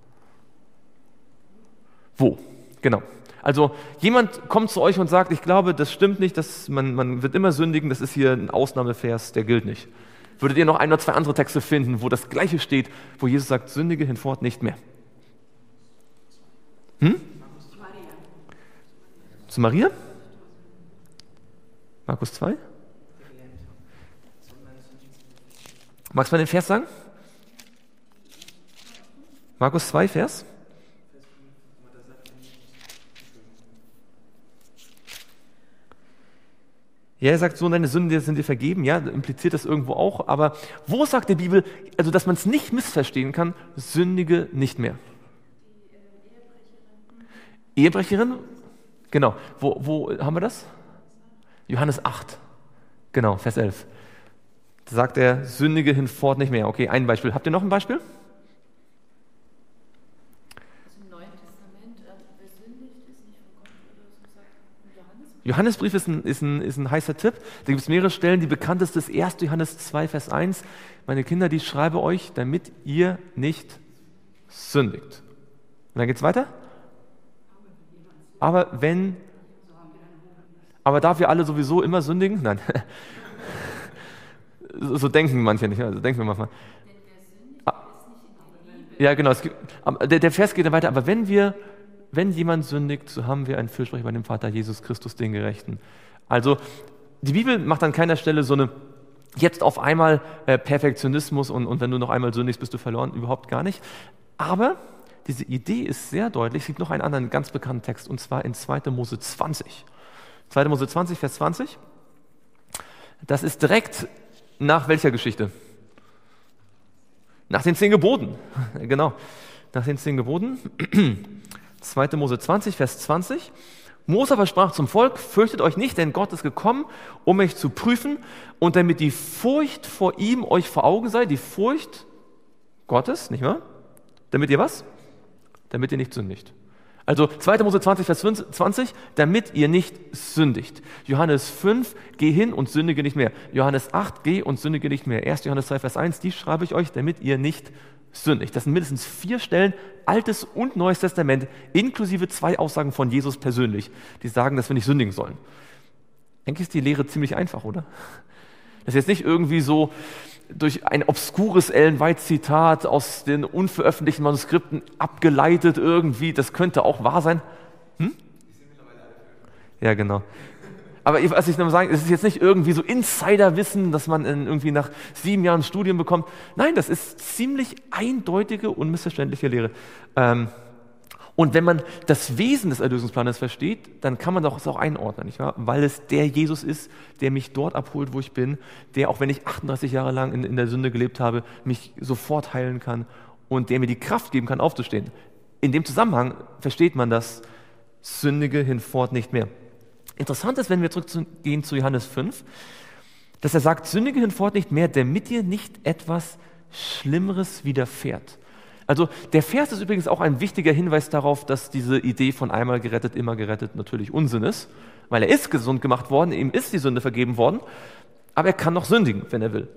Wo? Genau. Also jemand kommt zu euch und sagt, ich glaube, das stimmt nicht, dass man wird immer sündigen, das ist hier ein Ausnahmevers, der gilt nicht. Würdet ihr noch ein oder zwei andere Texte finden, wo das Gleiche steht, wo Jesus sagt, sündige hinfort nicht mehr? Zu Maria? Markus 2? Magst du mal den Vers sagen? Markus 2, Vers? Ja, er sagt so, deine Sünden sind dir vergeben, ja, impliziert das irgendwo auch, aber wo sagt die Bibel, also dass man es nicht missverstehen kann, sündige nicht mehr? Ehebrecherin? Genau. Wo haben wir das? Johannes 8. Genau, Vers 11. Da sagt er, sündige hinfort nicht mehr. Okay, ein Beispiel. Habt ihr noch ein Beispiel? Im Neuen Testament, wer sündigt, ist nicht von Gott oder so, sagt Johannes. Johannesbrief ist ein heißer Tipp. Da gibt es mehrere Stellen. Die bekannteste ist 1. Johannes 2, Vers 1. Meine Kinder, die schreibe euch, damit ihr nicht sündigt. Und dann geht es weiter. Aber darf ihr alle sowieso immer sündigen? Nein. So denken manche nicht. Also denken wir manchmal. Denn wer sündigt, ist nicht in der Liebe. Ja, genau. Der Vers geht dann weiter. Aber wenn jemand sündigt, so haben wir einen Fürsprecher bei dem Vater Jesus Christus, den Gerechten. Also die Bibel macht an keiner Stelle so eine jetzt auf einmal Perfektionismus und wenn du noch einmal sündigst, bist du verloren. Überhaupt gar nicht. Aber diese Idee ist sehr deutlich. Es gibt noch einen anderen ganz bekannten Text, und zwar in 2. Mose 20. 2. Mose 20, Vers 20. Das ist direkt nach welcher Geschichte? Nach den 10 Geboten. Genau, nach den 10 Geboten. 2. Mose 20, Vers 20. Mose aber sprach zum Volk: Fürchtet euch nicht, denn Gott ist gekommen, um euch zu prüfen, und damit die Furcht vor ihm euch vor Augen sei, die Furcht Gottes, nicht wahr? Damit ihr was? Damit ihr nicht sündigt. Also 2. Mose 20, Vers 20, damit ihr nicht sündigt. Johannes 5, geh hin und sündige nicht mehr. Johannes 8, geh und sündige nicht mehr. 1. Johannes 2, Vers 1, dies schreibe ich euch, damit ihr nicht sündigt. Das sind mindestens 4 Stellen, Altes und Neues Testament, inklusive 2 Aussagen von Jesus persönlich, die sagen, dass wir nicht sündigen sollen. Eigentlich ist die Lehre ziemlich einfach, oder? Das ist jetzt nicht irgendwie so durch ein obskures Ellen White-Zitat aus den unveröffentlichten Manuskripten abgeleitet irgendwie. Das könnte auch wahr sein. Ja, genau. Aber was ich noch sagen, es ist jetzt nicht irgendwie so Insiderwissen, das man irgendwie nach 7 Jahren Studium bekommt. Nein, das ist ziemlich eindeutige, unmissverständliche Lehre. Und wenn man das Wesen des Erlösungsplanes versteht, dann kann man es auch einordnen, nicht wahr? Weil es der Jesus ist, der mich dort abholt, wo ich bin, der, auch wenn ich 38 Jahre lang in der Sünde gelebt habe, mich sofort heilen kann und der mir die Kraft geben kann, aufzustehen. In dem Zusammenhang versteht man das Sündige hinfort nicht mehr. Interessant ist, wenn wir zurückgehen zu Johannes 5, dass er sagt, sündige hinfort nicht mehr, damit dir nicht etwas Schlimmeres widerfährt. Also der Vers ist übrigens auch ein wichtiger Hinweis darauf, dass diese Idee von einmal gerettet, immer gerettet natürlich Unsinn ist, weil er ist gesund gemacht worden, ihm ist die Sünde vergeben worden, aber er kann noch sündigen, wenn er will.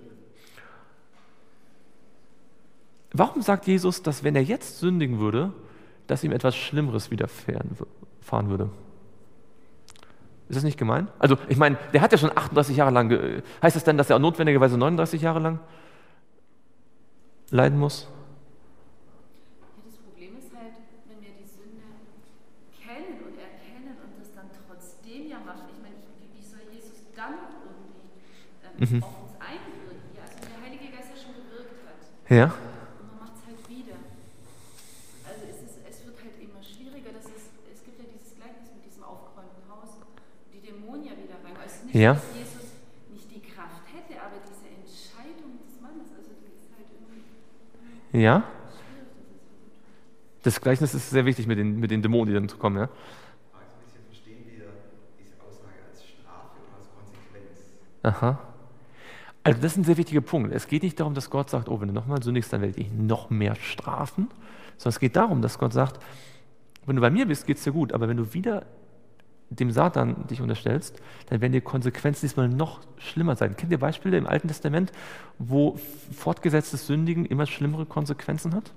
Warum sagt Jesus, dass wenn er jetzt sündigen würde, dass ihm etwas Schlimmeres widerfahren würde? Ist das nicht gemein? Also ich meine, der hat ja schon 38 Jahre lang, heißt das denn, dass er notwendigerweise 39 Jahre lang leiden muss? Das Problem ist halt, wenn wir die Sünde kennen und erkennen und das dann trotzdem ja machen. Ich meine, wie soll Jesus dann irgendwie auf uns einwirken? Ja, also wenn der Heilige Geist ja schon gewirkt hat. Ja. Und man macht es halt wieder. Also es wird halt immer schwieriger. Es gibt ja dieses Gleichnis mit diesem aufgeräumten Haus, die Dämonen ja wieder rein. Also nicht, Ja. dass Jesus nicht die Kraft hätte, aber diese Entscheidung des Mannes, also die ist halt irgendwie Ja. schwierig. Das Gleichnis ist sehr wichtig mit den Dämonen, die dann kommen. Ja? Ich frage so ein bisschen, verstehen wir diese Aussage als Strafe oder als Konsequenz? Aha. Also das ist ein sehr wichtiger Punkt. Es geht nicht darum, dass Gott sagt, oh, wenn du nochmal sündigst, dann werde ich dich noch mehr strafen, sondern es geht darum, dass Gott sagt, wenn du bei mir bist, geht es dir gut, aber wenn du wieder dem Satan dich unterstellst, dann werden die Konsequenzen diesmal noch schlimmer sein. Kennt ihr Beispiele im Alten Testament, wo fortgesetztes Sündigen immer schlimmere Konsequenzen hat?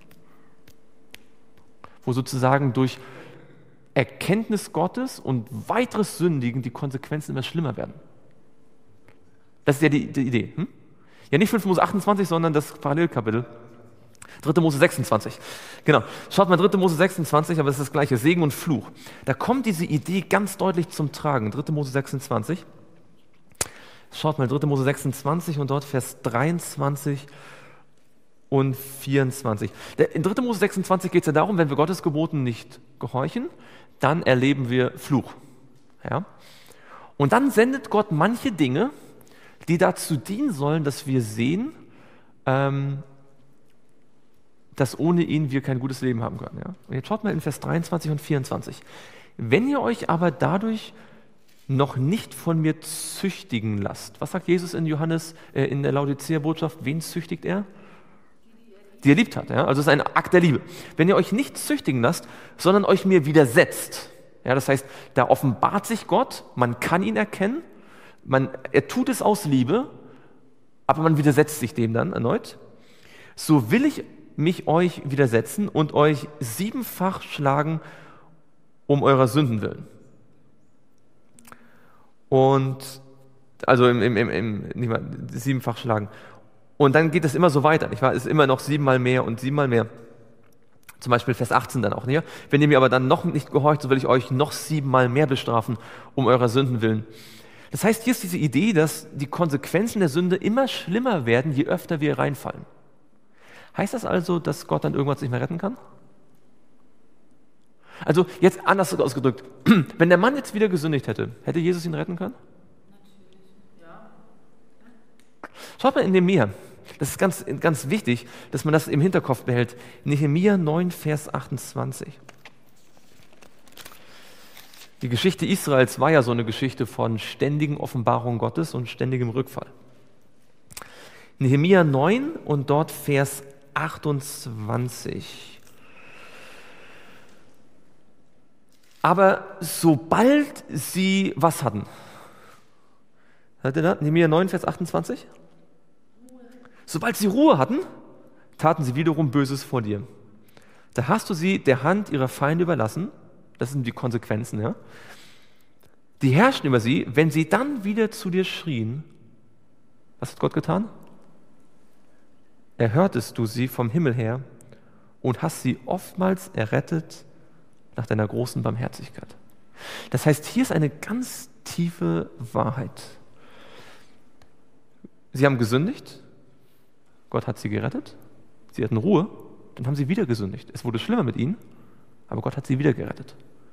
Wo sozusagen durch Erkenntnis Gottes und weiteres Sündigen die Konsequenzen immer schlimmer werden. Das ist ja die Idee. Ja, nicht 5. Mose 28, sondern das Parallelkapitel. 3. Mose 26. Genau. Schaut mal, 3. Mose 26, aber es ist das gleiche, Segen und Fluch. Da kommt diese Idee ganz deutlich zum Tragen. 3. Mose 26. Schaut mal, 3. Mose 26 und dort Vers 23 und 24. In 3. Mose 26 geht es ja darum, wenn wir Gottes Geboten nicht gehorchen, dann erleben wir Fluch. Ja? Und dann sendet Gott manche Dinge, die dazu dienen sollen, dass wir sehen, dass ohne ihn wir kein gutes Leben haben können. Ja? Und jetzt schaut mal in Vers 23 und 24. Wenn ihr euch aber dadurch noch nicht von mir züchtigen lasst. Was sagt Jesus in Johannes, in der Laodicea-Botschaft? Wen züchtigt er? Die er liebt hat. Ja? Also es ist ein Akt der Liebe. Wenn ihr euch nicht züchtigen lasst, sondern euch mir widersetzt. Ja, das heißt, da offenbart sich Gott, man kann ihn erkennen, er tut es aus Liebe, aber man widersetzt sich dem dann erneut. So will ich mich euch widersetzen und euch 7-fach schlagen um eurer Sünden willen. Und also nicht mal 7-fach schlagen. Und dann geht es immer so weiter, nicht wahr? Es ist immer noch 7-mal mehr und 7-mal mehr. Zum Beispiel Vers 18 dann auch. Nicht? Wenn ihr mir aber dann noch nicht gehorcht, so will ich euch noch 7-mal mehr bestrafen um eurer Sünden willen. Das heißt, hier ist diese Idee, dass die Konsequenzen der Sünde immer schlimmer werden, je öfter wir reinfallen. Heißt das also, dass Gott dann irgendwas nicht mehr retten kann? Also jetzt anders ausgedrückt, wenn der Mann jetzt wieder gesündigt hätte, hätte Jesus ihn retten können? Schaut mal in Nehemia. Das ist ganz, ganz wichtig, dass man das im Hinterkopf behält. Nehemia 9, Vers 28. Die Geschichte Israels war ja so eine Geschichte von ständigen Offenbarungen Gottes und ständigem Rückfall. Nehemia 9 und dort Vers 28. Aber sobald sie was hatten, hört ihr das? Nehemia 9, Vers 28? Sobald sie Ruhe hatten, taten sie wiederum Böses vor dir. Da hast du sie der Hand ihrer Feinde überlassen. Das sind die Konsequenzen, ja. Die herrschen über sie, wenn sie dann wieder zu dir schrien. Was hat Gott getan? Erhörtest du sie vom Himmel her und hast sie oftmals errettet nach deiner großen Barmherzigkeit. Das heißt, hier ist eine ganz tiefe Wahrheit. Sie haben gesündigt, Gott hat sie gerettet, sie hatten Ruhe, dann haben sie wieder gesündigt. Es wurde schlimmer mit ihnen, aber Gott hat sie wieder gerettet.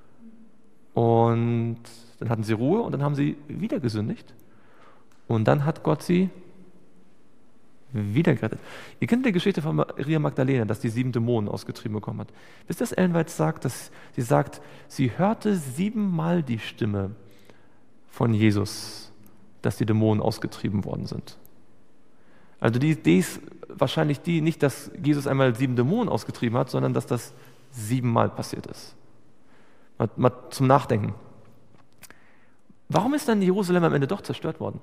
Und dann hatten sie Ruhe und dann haben sie wieder gesündigt. Und dann hat Gott sie wieder gerettet. Ihr kennt die Geschichte von Maria Magdalena, dass die 7 Dämonen ausgetrieben bekommen hat. Wisst ihr, dass Ellen White sagt, dass sie sagt, sie hörte 7-mal die Stimme von Jesus, dass die Dämonen ausgetrieben worden sind. Also die Idee ist wahrscheinlich die, nicht, dass Jesus einmal 7 Dämonen ausgetrieben hat, sondern dass das 7-mal passiert ist. Mal zum Nachdenken. Warum ist dann Jerusalem am Ende doch zerstört worden?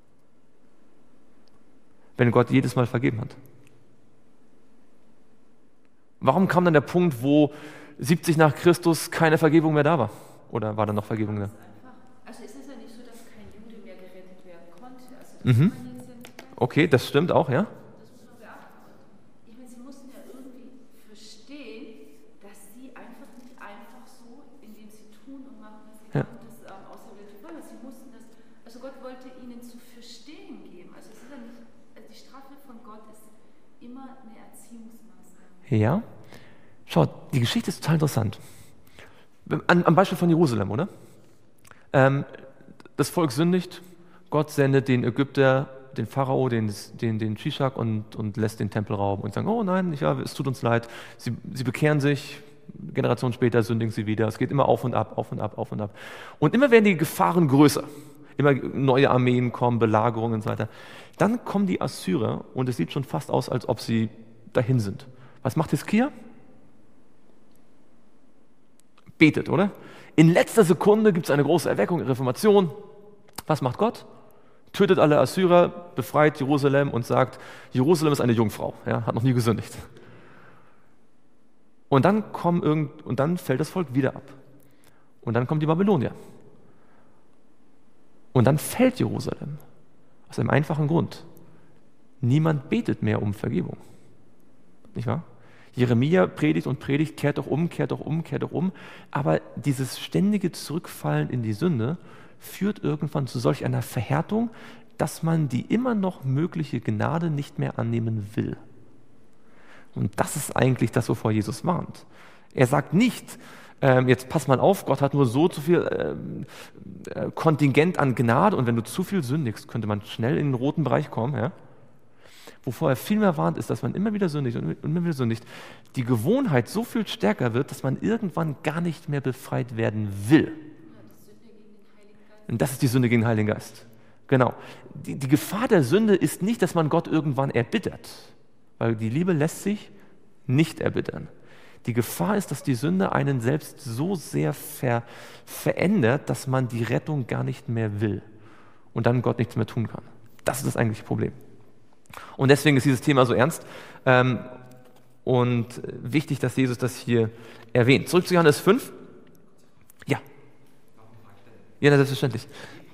Wenn Gott jedes Mal vergeben hat. Warum kam dann der Punkt, wo 70 nach Christus keine Vergebung mehr da war? Oder war da noch Vergebung da? Also ist es ja nicht so, dass kein Jude mehr gerettet werden konnte. Also das kann man jetzt ja nicht sagen. Okay, das stimmt auch, ja? Das muss man beachten. Ich meine, sie mussten ja irgendwie verstehen, dass sie einfach nicht einfach so, indem sie tun und machen, was sie Ja. tun, das auserwählte Volk. Sie mussten das, also Gott wollte ihnen zu verstehen geben. Also es ist ja nicht, also die Strafe von Gott ist immer eine Erziehungsmaßnahme. Ja. Schaut, die Geschichte ist total interessant. Am Beispiel von Jerusalem, oder? Das Volk sündigt, Gott sendet den Ägypter, den Pharao, den Shishak und lässt den Tempel rauben und sagen, oh nein, es tut uns leid. Sie bekehren sich, Generationen später sündigen sie wieder. Es geht immer auf und ab, auf und ab, auf und ab. Und immer werden die Gefahren größer. Immer neue Armeen kommen, Belagerungen und so weiter. Dann kommen die Assyrer und es sieht schon fast aus, als ob sie dahin sind. Was macht Hiskia? Betet, oder? In letzter Sekunde gibt es eine große Erweckung, Reformation. Was macht Gott? Tötet alle Assyrer, befreit Jerusalem und sagt, Jerusalem ist eine Jungfrau, ja, hat noch nie gesündigt. Und dann fällt das Volk wieder ab. Und dann kommen die Babylonier. Und dann fällt Jerusalem. Aus einem einfachen Grund. Niemand betet mehr um Vergebung. Nicht wahr? Jeremia predigt und predigt, kehrt doch um, kehrt doch um, kehrt doch um. Aber dieses ständige Zurückfallen in die Sünde führt irgendwann zu solch einer Verhärtung, dass man die immer noch mögliche Gnade nicht mehr annehmen will. Und das ist eigentlich das, wovor Jesus warnt. Er sagt nicht, jetzt pass mal auf, Gott hat nur so zu viel Kontingent an Gnade und wenn du zu viel sündigst, könnte man schnell in den roten Bereich kommen. Ja? Wovor er viel mehr warnt, ist, dass man immer wieder sündigt und immer wieder sündigt. Die Gewohnheit so viel stärker wird, dass man irgendwann gar nicht mehr befreit werden will. Und das ist die Sünde gegen den Heiligen Geist. Genau. Die Gefahr der Sünde ist nicht, dass man Gott irgendwann erbittert, weil die Liebe lässt sich nicht erbittern. Die Gefahr ist, dass die Sünde einen selbst so sehr verändert, dass man die Rettung gar nicht mehr will und dann Gott nichts mehr tun kann. Das ist das eigentliche Problem. Und deswegen ist dieses Thema so ernst und wichtig, dass Jesus das hier erwähnt. Zurück zu Johannes 5. Ja. Ja, selbstverständlich.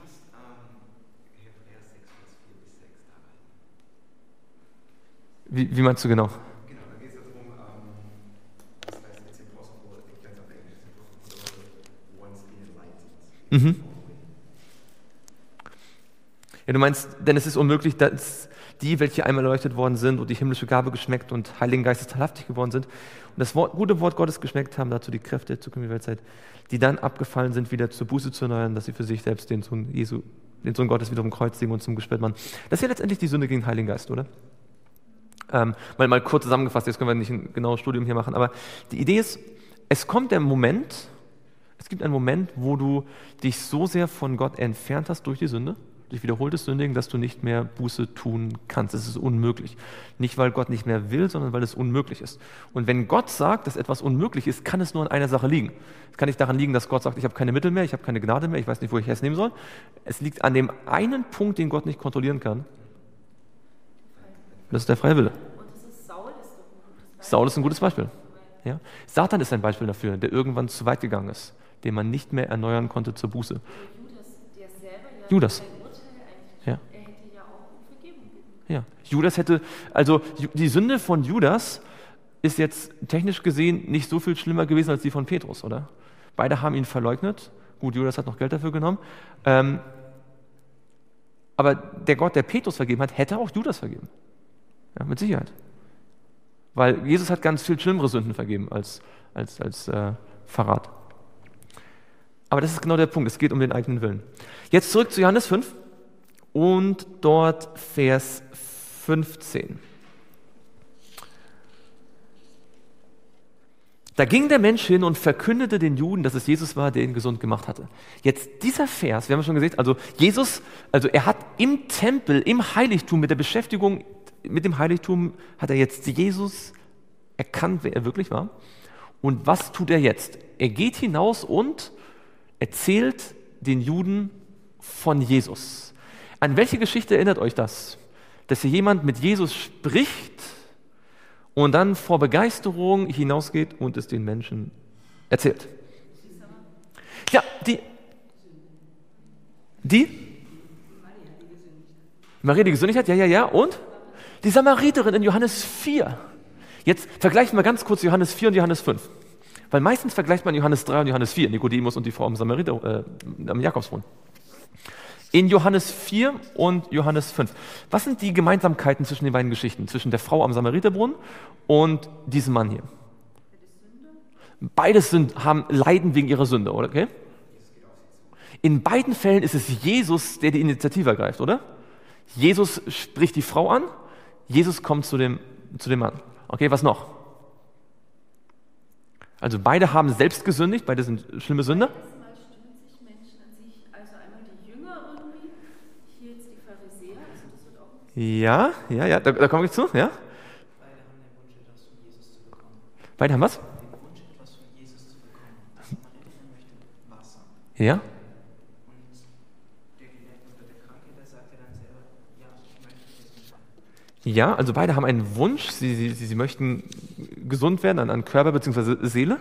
Wie meinst du genau? Genau, da geht es ja darum, das heißt, it's impossible, ich kann es auf Englisch, it's impossible once in enlightened. Mhm. Ja, du meinst, denn es ist unmöglich, dass die, welche einmal erleuchtet worden sind und die himmlische Gabe geschmeckt und Heiligen Geistes teilhaftig geworden sind und das gute Wort Gottes geschmeckt haben, dazu die Kräfte der zukünftigen Weltzeit, die dann abgefallen sind, wieder zur Buße zu erneuern, dass sie für sich selbst den Sohn Gottes wieder um Kreuz legen und zum Gespött machen. Das ist ja letztendlich die Sünde gegen den Heiligen Geist, oder? Mal kurz zusammengefasst, jetzt können wir nicht ein genaues Studium hier machen, aber die Idee ist, es gibt einen Moment, wo du dich so sehr von Gott entfernt hast durch die Sünde, durch wiederholtes Sündigen, dass du nicht mehr Buße tun kannst. Es ist unmöglich. Nicht, weil Gott nicht mehr will, sondern weil es unmöglich ist. Und wenn Gott sagt, dass etwas unmöglich ist, kann es nur an einer Sache liegen. Es kann nicht daran liegen, dass Gott sagt, ich habe keine Mittel mehr, ich habe keine Gnade mehr, ich weiß nicht, wo ich es nehmen soll. Es liegt an dem einen Punkt, den Gott nicht kontrollieren kann. Das ist der freie Wille. Und das ist Saul, ist doch ein gutes Beispiel. Saul ist ein gutes Beispiel. Ja? Satan ist ein Beispiel dafür, der irgendwann zu weit gegangen ist, den man nicht mehr erneuern konnte zur Buße. Oder Judas, der selber ja Judas. sein Urteil eigentlich, Ja. er hätte ja auch um Vergebung gebeten. Ja, Judas hätte, also die Sünde von Judas ist jetzt technisch gesehen nicht so viel schlimmer gewesen als die von Petrus, oder? Beide haben ihn verleugnet. Gut, Judas hat noch Geld dafür genommen. Aber der Gott, der Petrus vergeben hat, hätte auch Judas vergeben. Ja, mit Sicherheit. Weil Jesus hat ganz viel schlimmere Sünden vergeben als Verrat. Aber das ist genau der Punkt, es geht um den eigenen Willen. Jetzt zurück zu Johannes 5 und dort Vers 15. Da ging der Mensch hin und verkündete den Juden, dass es Jesus war, der ihn gesund gemacht hatte. Jetzt dieser Vers, wir haben schon gesagt, er hat im Tempel, im Heiligtum, mit der Beschäftigung mit dem Heiligtum, hat er jetzt Jesus erkannt, wer er wirklich war. Und was tut er jetzt? Er geht hinaus und erzählt den Juden von Jesus. An welche Geschichte erinnert euch das? Dass hier jemand mit Jesus spricht und dann vor Begeisterung hinausgeht und es den Menschen erzählt. Ja, Maria, die gesündigt hat, ja. Und? Die Samariterin in Johannes 4. Jetzt vergleichen wir ganz kurz Johannes 4 und Johannes 5. Weil meistens vergleicht man Johannes 3 und Johannes 4, Nikodemus und die Frau am Jakobsbrunnen. In Johannes 4 und Johannes 5. Was sind die Gemeinsamkeiten zwischen den beiden Geschichten? Zwischen der Frau am Samariterbrunnen und diesem Mann hier? Beides leiden wegen ihrer Sünde, oder? Okay? In beiden Fällen ist es Jesus, der die Initiative ergreift, oder? Jesus spricht die Frau an, Jesus kommt zu dem Mann. Okay, was noch? Also beide haben selbst gesündigt, beide sind schlimme Sünder. Mal stimmen sich Menschen an sich, also einmal die Jünger irgendwie, hier jetzt die Pharisäer, also das wird auch... Ja, da komme ich zu, ja? Beide haben den Wunsch, etwas von Jesus zu bekommen. Beide haben was? Den Wunsch, etwas von Jesus zu bekommen. Die Samariterin möchte Wasser. Ja? Und der Gelähmte oder der Kranke, der sagt ja dann selber, ja, ich möchte gesund werden. Ja, also beide haben einen Wunsch, sie möchten gesund werden an Körper bzw. Seele.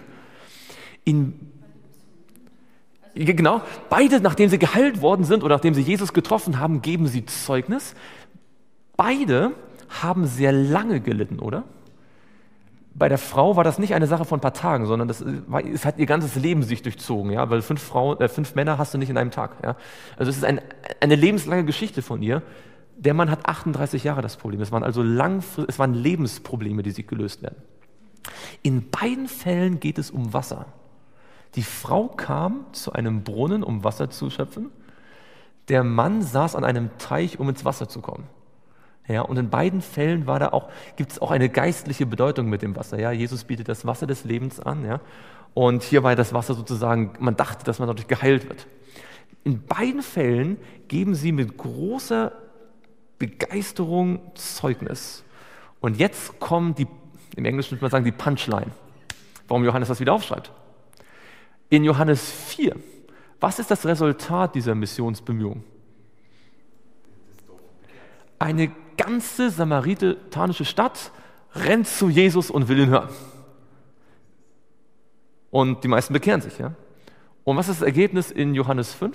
Genau, beide, nachdem sie geheilt worden sind oder nachdem sie Jesus getroffen haben, geben sie Zeugnis. Beide haben sehr lange gelitten, oder? Bei der Frau war das nicht eine Sache von ein paar Tagen, sondern es hat ihr ganzes Leben sich durchzogen, ja, weil 5 Männer hast du nicht in einem Tag. Ja? Also es ist eine lebenslange Geschichte von ihr. Der Mann hat 38 Jahre das Problem. Es waren Lebensprobleme, die sich gelöst werden. In beiden Fällen geht es um Wasser. Die Frau kam zu einem Brunnen, um Wasser zu schöpfen. Der Mann saß an einem Teich, um ins Wasser zu kommen. Ja, und in beiden Fällen gibt es auch eine geistliche Bedeutung mit dem Wasser. Ja? Jesus bietet das Wasser des Lebens an. Ja? Und hier war das Wasser sozusagen, man dachte, dass man dadurch geheilt wird. In beiden Fällen geben sie mit großer Begeisterung Zeugnis. Und jetzt kommt im Englischen würde man sagen, die Punchline. Warum Johannes das wieder aufschreibt. In Johannes 4, was ist das Resultat dieser Missionsbemühung? Eine ganze samaritanische Stadt rennt zu Jesus und will ihn hören. Und die meisten bekehren sich. Ja? Und was ist das Ergebnis in Johannes 5?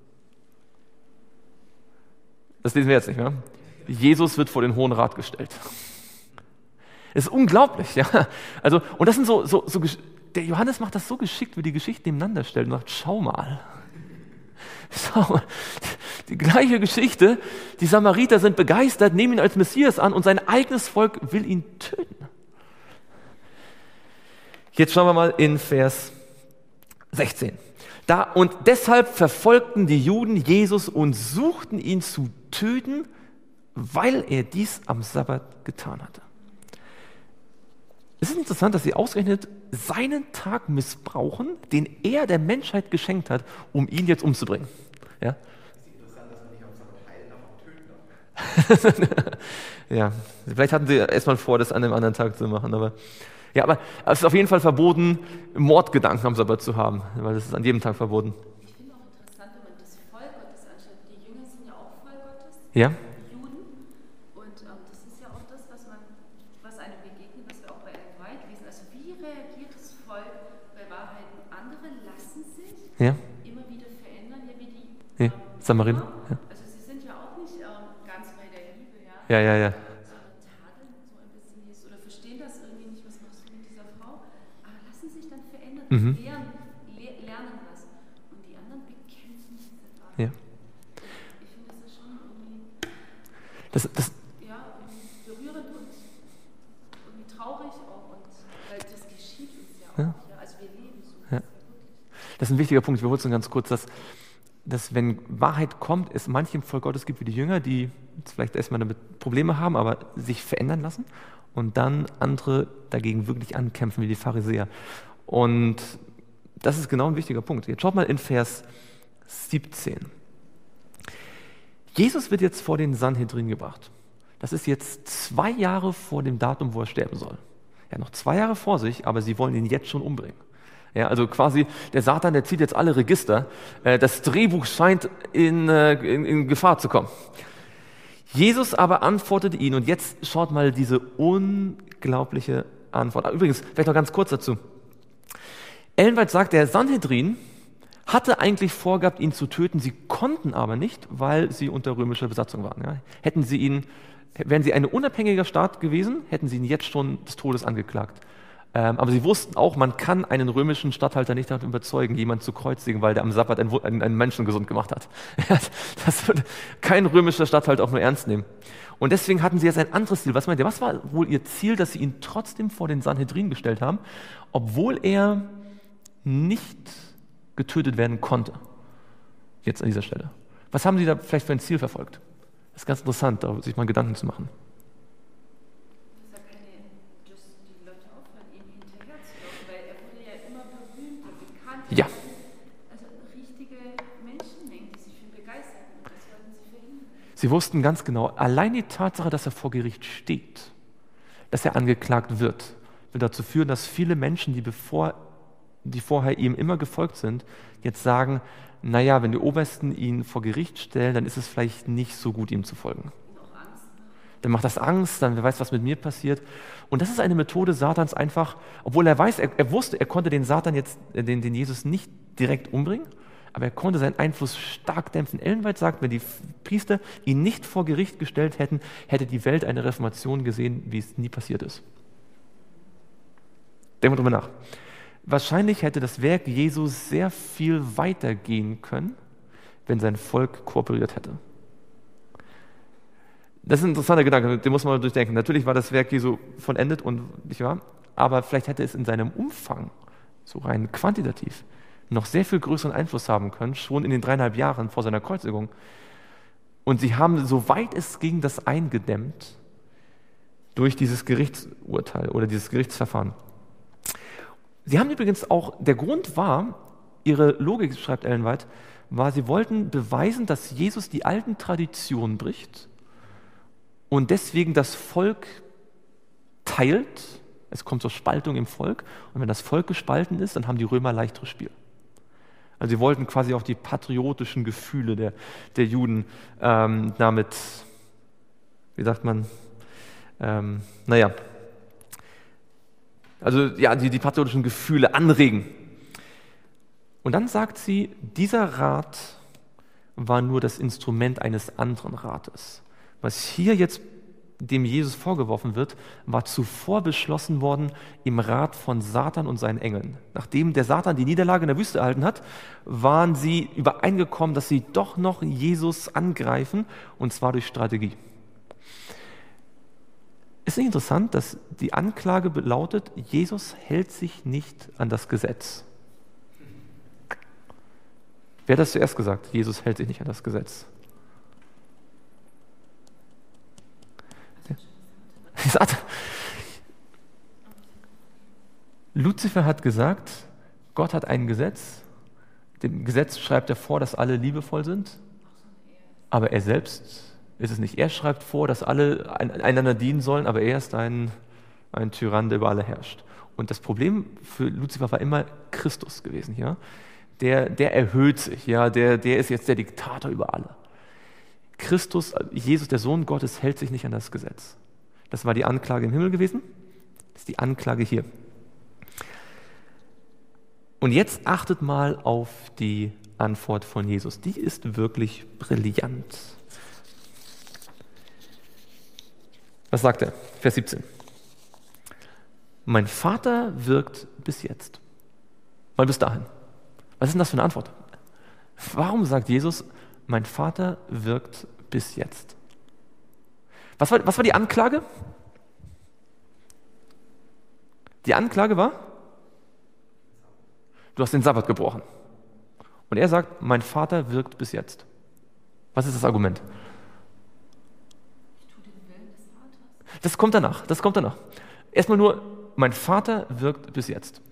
Das lesen wir jetzt nicht mehr. Jesus wird vor den Hohen Rat gestellt. Es ist unglaublich, ja. Also, und das sind der Johannes macht das so geschickt, wie die Geschichten nebeneinander stellt und sagt, schau mal. Die gleiche Geschichte. Die Samariter sind begeistert, nehmen ihn als Messias an und sein eigenes Volk will ihn töten. Jetzt schauen wir mal in Vers 16. Und deshalb verfolgten die Juden Jesus und suchten ihn zu töten, weil er dies am Sabbat getan hatte. Es ist interessant, dass sie ausgerechnet seinen Tag missbrauchen, den er der Menschheit geschenkt hat, um ihn jetzt umzubringen. Ja? Es ist interessant, dass man nicht am Sabbat heilen darf und töten darf. Ja, vielleicht hatten sie erstmal vor, das an einem anderen Tag zu machen, aber es ist auf jeden Fall verboten, Mordgedanken am Sabbat zu haben, weil das ist an jedem Tag verboten. Ich finde auch interessant, wenn man das Volk Gottes anschaut. Die Jünger sind ja auch Volk Gottes, Ja? die Juden. Und das ist ja auch das, was einem begegnet, was wir auch bei Ellen White lesen. Also wie reagiert das Volk bei Wahrheiten? Andere lassen sich Ja? immer wieder verändern, ja wie die Ja, Samariter. Jünger. Also sie sind ja auch nicht ganz bei der Liebe, ja. Ja. Sondern tadeln so ein bisschen Jesus oder verstehen das irgendwie nicht, was machst du mit dieser Frau, aber lassen sich dann verändern, lernen das. Und die anderen bekämpfen diese Wahrheit. Ja. Ich finde, das ist schon irgendwie, Das, irgendwie berührend und irgendwie traurig auch. Und weil das geschieht uns ja auch. Ja. Also wir leben so. Ja. Das ist ein wichtiger Punkt. Wir wurzeln ganz kurz, dass wenn Wahrheit kommt, es manche im Volk Gottes gibt wie die Jünger, die jetzt vielleicht erstmal damit Probleme haben, aber sich verändern lassen und dann andere dagegen wirklich ankämpfen wie die Pharisäer. Und das ist genau ein wichtiger Punkt. Jetzt schaut mal in Vers 17. Jesus wird jetzt vor den Sanhedrin gebracht. Das ist jetzt 2 Jahre vor dem Datum, wo er sterben soll. Er hat noch 2 Jahre vor sich, aber sie wollen ihn jetzt schon umbringen. Ja, also quasi der Satan, der zieht jetzt alle Register. Das Drehbuch scheint in Gefahr zu kommen. Jesus aber antwortete ihn, und jetzt schaut mal diese unglaubliche Antwort. Übrigens, vielleicht noch ganz kurz dazu. Ellen White sagt, der Sanhedrin hatte eigentlich vorgehabt, ihn zu töten, sie konnten aber nicht, weil sie unter römischer Besatzung waren. Ja. Wären sie ein unabhängiger Staat gewesen, hätten sie ihn jetzt schon des Todes angeklagt. Aber sie wussten auch, man kann einen römischen Statthalter nicht davon überzeugen, jemanden zu kreuzigen, weil der am Sabbat einen Menschen gesund gemacht hat. Das würde kein römischer Statthalter auch nur ernst nehmen. Und deswegen hatten sie jetzt ein anderes Ziel. Was meint ihr, was war wohl ihr Ziel, dass sie ihn trotzdem vor den Sanhedrin gestellt haben, obwohl er nicht getötet werden konnte? Jetzt an dieser Stelle. Was haben sie da vielleicht für ein Ziel verfolgt? Das ist ganz interessant, darüber sich mal Gedanken zu machen. Ja. Also richtige Menschenmengen, die sich für ihn begeisterten, das wollten sie verhindern. Sie wussten ganz genau, allein die Tatsache, dass er vor Gericht steht, dass er angeklagt wird, will dazu führen, dass viele Menschen, die vorher ihm immer gefolgt sind, jetzt sagen, naja, wenn die Obersten ihn vor Gericht stellen, dann ist es vielleicht nicht so gut, ihm zu folgen. Dann macht das Angst, dann wer weiß, was mit mir passiert. Und das ist eine Methode Satans einfach, obwohl er weiß, er wusste, er konnte den Satan jetzt, den Jesus nicht direkt umbringen, aber er konnte seinen Einfluss stark dämpfen. Ellen White sagt, wenn die Priester ihn nicht vor Gericht gestellt hätten, hätte die Welt eine Reformation gesehen, wie es nie passiert ist. Denken wir drüber nach. Wahrscheinlich hätte das Werk Jesu sehr viel weiter gehen können, wenn sein Volk kooperiert hätte. Das ist ein interessanter Gedanke, den muss man mal durchdenken. Natürlich war das Werk Jesu vollendet und nicht wahr, aber vielleicht hätte es in seinem Umfang, so rein quantitativ, noch sehr viel größeren Einfluss haben können, schon in den 3,5 Jahren vor seiner Kreuzigung. Und sie haben, soweit es ging, das eingedämmt durch dieses Gerichtsurteil oder dieses Gerichtsverfahren. Sie haben übrigens auch, der Grund war, ihre Logik, schreibt Ellen White, war, sie wollten beweisen, dass Jesus die alten Traditionen bricht und deswegen das Volk teilt. Es kommt zur Spaltung im Volk. Und wenn das Volk gespalten ist, dann haben die Römer leichteres Spiel. Also sie wollten quasi auch die patriotischen Gefühle der Juden damit, wie sagt man, die patriotischen Gefühle anregen. Und dann sagt sie, dieser Rat war nur das Instrument eines anderen Rates. Was hier jetzt dem Jesus vorgeworfen wird, war zuvor beschlossen worden im Rat von Satan und seinen Engeln. Nachdem der Satan die Niederlage in der Wüste erhalten hat, waren sie übereingekommen, dass sie doch noch Jesus angreifen, und zwar durch Strategie. Ist nicht interessant, dass die Anklage lautet, Jesus hält sich nicht an das Gesetz. Wer hat das zuerst gesagt? Jesus hält sich nicht an das Gesetz. Luzifer hat gesagt, Gott hat ein Gesetz. Dem Gesetz schreibt er vor, dass alle liebevoll sind. Aber er selbst ist es nicht. Er schreibt vor, dass alle einander dienen sollen, aber er ist ein Tyrann, der über alle herrscht. Und das Problem für Luzifer war immer Christus gewesen. Ja? Der erhöht sich. Ja? Der ist jetzt der Diktator über alle. Christus, Jesus, der Sohn Gottes, hält sich nicht an das Gesetz. Das war die Anklage im Himmel gewesen. Das ist die Anklage hier. Und jetzt achtet mal auf die Antwort von Jesus. Die ist wirklich brillant. Was sagt er? Vers 17. Mein Vater wirkt bis jetzt. Mal bis dahin. Was ist denn das für eine Antwort? Warum sagt Jesus, mein Vater wirkt bis jetzt? Was war die Anklage? Die Anklage war, du hast den Sabbat gebrochen. Und er sagt, mein Vater wirkt bis jetzt. Was ist das Argument? Ich tue den Willen des Vaters. Das kommt danach. Erstmal nur, mein Vater wirkt bis jetzt.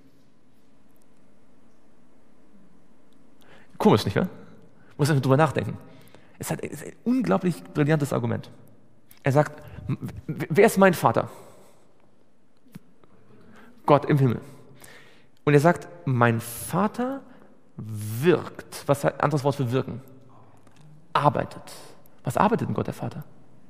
Komisch, nicht wahr? Muss man drüber nachdenken. Es ist ein unglaublich brillantes Argument. Er sagt, wer ist mein Vater? Gott im Himmel. Und er sagt, mein Vater wirkt. Was ist ein anderes Wort für wirken? Arbeitet. Was arbeitet denn Gott, der Vater?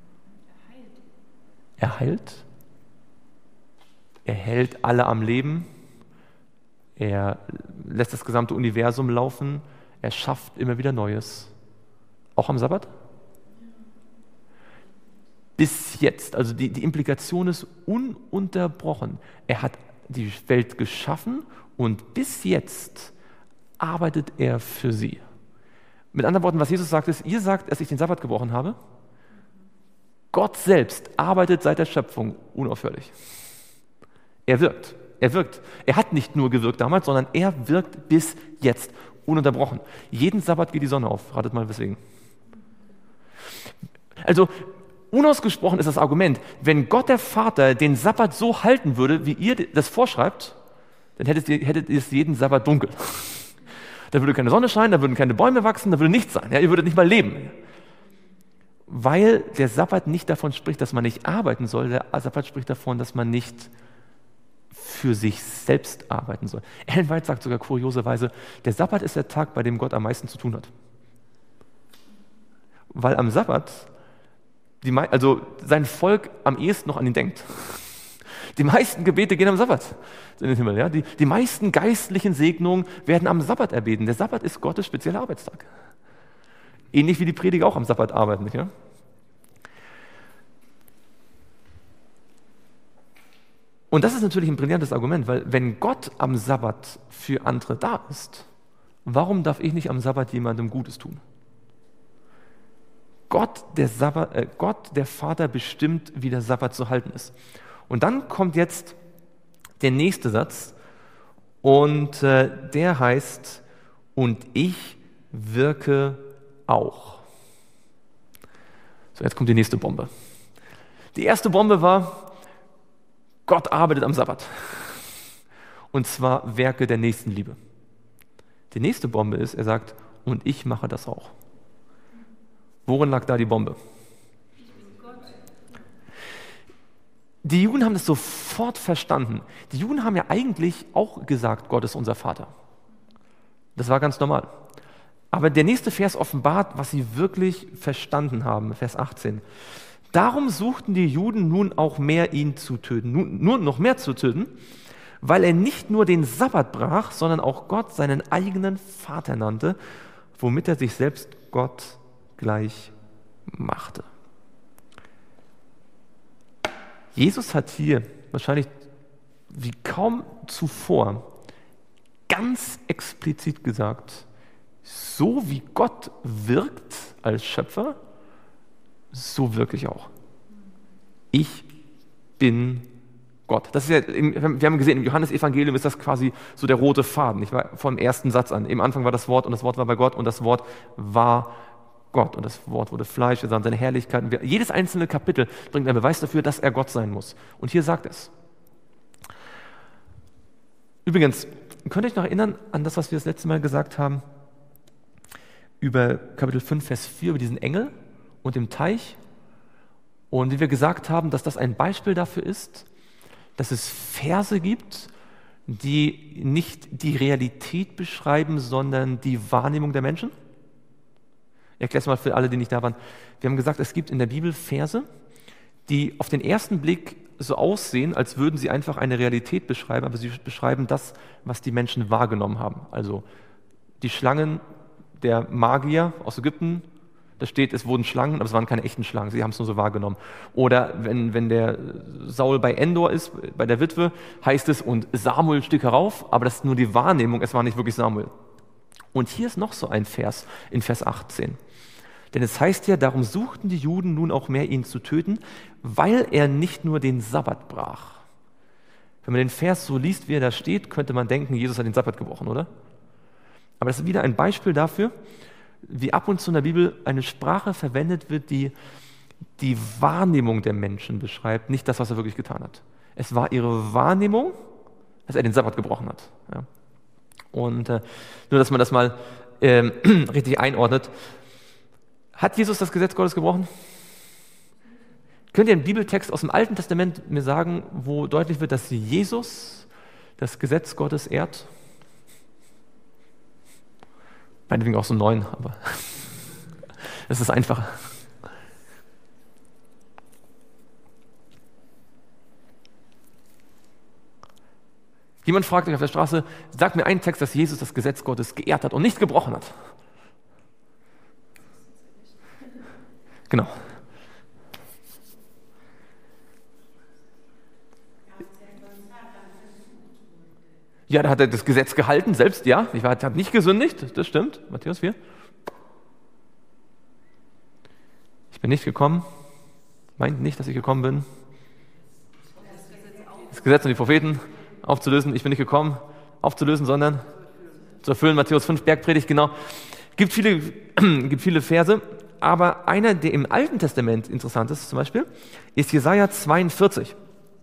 Er heilt. Er hält alle am Leben. Er lässt das gesamte Universum laufen. Er schafft immer wieder Neues. Auch am Sabbat? Bis jetzt. Also die Implikation ist ununterbrochen. Er hat die Welt geschaffen und bis jetzt arbeitet er für sie. Mit anderen Worten, was Jesus sagt, ist, ihr sagt, dass ich den Sabbat gebrochen habe. Gott selbst arbeitet seit der Schöpfung unaufhörlich. Er wirkt. Er hat nicht nur gewirkt damals, sondern er wirkt bis jetzt ununterbrochen. Jeden Sabbat geht die Sonne auf. Ratet mal, weswegen. Also, unausgesprochen ist das Argument, wenn Gott der Vater den Sabbat so halten würde, wie ihr das vorschreibt, dann hättet ihr es jeden Sabbat dunkel. Da würde keine Sonne scheinen, da würden keine Bäume wachsen, da würde nichts sein. Ja, ihr würdet nicht mal leben. Weil der Sabbat nicht davon spricht, dass man nicht arbeiten soll, der Sabbat spricht davon, dass man nicht für sich selbst arbeiten soll. Ellen White sagt sogar kurioserweise, der Sabbat ist der Tag, bei dem Gott am meisten zu tun hat. Weil am Sabbat sein Volk am ehesten noch an ihn denkt. Die meisten Gebete gehen am Sabbat in den Himmel. Ja? Die meisten geistlichen Segnungen werden am Sabbat erbeten. Der Sabbat ist Gottes spezieller Arbeitstag. Ähnlich wie die Prediger auch am Sabbat arbeiten. Nicht, ja? Und das ist natürlich ein brillantes Argument, weil wenn Gott am Sabbat für andere da ist, warum darf ich nicht am Sabbat jemandem Gutes tun? Gott, der Vater, bestimmt, wie der Sabbat zu halten ist. Und dann kommt jetzt der nächste Satz und der heißt, und ich wirke auch. So, jetzt kommt die nächste Bombe. Die erste Bombe war, Gott arbeitet am Sabbat. Und zwar Werke der Nächstenliebe. Die nächste Bombe ist, er sagt, und ich mache das auch. Worin lag da die Bombe? Die Juden haben das sofort verstanden. Die Juden haben ja eigentlich auch gesagt, Gott ist unser Vater. Das war ganz normal. Aber der nächste Vers offenbart, was sie wirklich verstanden haben, Vers 18. Darum suchten die Juden nun auch mehr, ihn zu töten, nur noch mehr zu töten, weil er nicht nur den Sabbat brach, sondern auch Gott seinen eigenen Vater nannte, womit er sich selbst Gott gleich machte. Jesus hat hier wahrscheinlich wie kaum zuvor ganz explizit gesagt, so wie Gott wirkt als Schöpfer, so wirke ich auch. Ich bin Gott. Das ist ja, wir haben gesehen, im Johannesevangelium ist das quasi so der rote Faden, nicht wahr? Vom ersten Satz an. Im Anfang war das Wort und das Wort war bei Gott und das Wort war Gott und das Wort wurde Fleisch, wir sahen seine Herrlichkeit. Jedes einzelne Kapitel bringt einen Beweis dafür, dass er Gott sein muss. Und hier sagt es. Übrigens, könnt ihr euch noch erinnern an das, was wir das letzte Mal gesagt haben, über Kapitel 5, Vers 4, über diesen Engel und dem Teich? Und wie wir gesagt haben, dass das ein Beispiel dafür ist, dass es Verse gibt, die nicht die Realität beschreiben, sondern die Wahrnehmung der Menschen? Ich erkläre es mal für alle, die nicht da waren. Wir haben gesagt, es gibt in der Bibel Verse, die auf den ersten Blick so aussehen, als würden sie einfach eine Realität beschreiben, aber sie beschreiben das, was die Menschen wahrgenommen haben. Also die Schlangen der Magier aus Ägypten, da steht, es wurden Schlangen, aber es waren keine echten Schlangen, sie haben es nur so wahrgenommen. Oder wenn der Saul bei Endor ist, bei der Witwe, heißt es, und Samuel stieg herauf, aber das ist nur die Wahrnehmung, es war nicht wirklich Samuel. Und hier ist noch so ein Vers, in Vers 18. Denn es heißt ja, darum suchten die Juden nun auch mehr, ihn zu töten, weil er nicht nur den Sabbat brach. Wenn man den Vers so liest, wie er da steht, könnte man denken, Jesus hat den Sabbat gebrochen, oder? Aber das ist wieder ein Beispiel dafür, wie ab und zu in der Bibel eine Sprache verwendet wird, die die Wahrnehmung der Menschen beschreibt, nicht das, was er wirklich getan hat. Es war ihre Wahrnehmung, dass er den Sabbat gebrochen hat. Ja. Und nur, dass man das mal richtig einordnet. Hat Jesus das Gesetz Gottes gebrochen? Könnt ihr einen Bibeltext aus dem Alten Testament mir sagen, wo deutlich wird, dass Jesus das Gesetz Gottes ehrt? Meinetwegen auch so 9, aber es ist einfacher. Jemand fragt euch auf der Straße, sagt mir einen Text, dass Jesus das Gesetz Gottes geehrt hat und nicht gebrochen hat. Genau. Ja, da hat er das Gesetz gehalten, selbst, ja. Er hat nicht gesündigt, das stimmt. Matthäus 4. Ich bin nicht gekommen, meint nicht, dass ich gekommen bin, das Gesetz und die Propheten aufzulösen. Ich bin nicht gekommen, aufzulösen, sondern zu erfüllen. Matthäus 5, Bergpredigt, genau. Gibt viele Verse, aber einer, der im Alten Testament interessant ist zum Beispiel, ist Jesaja 42.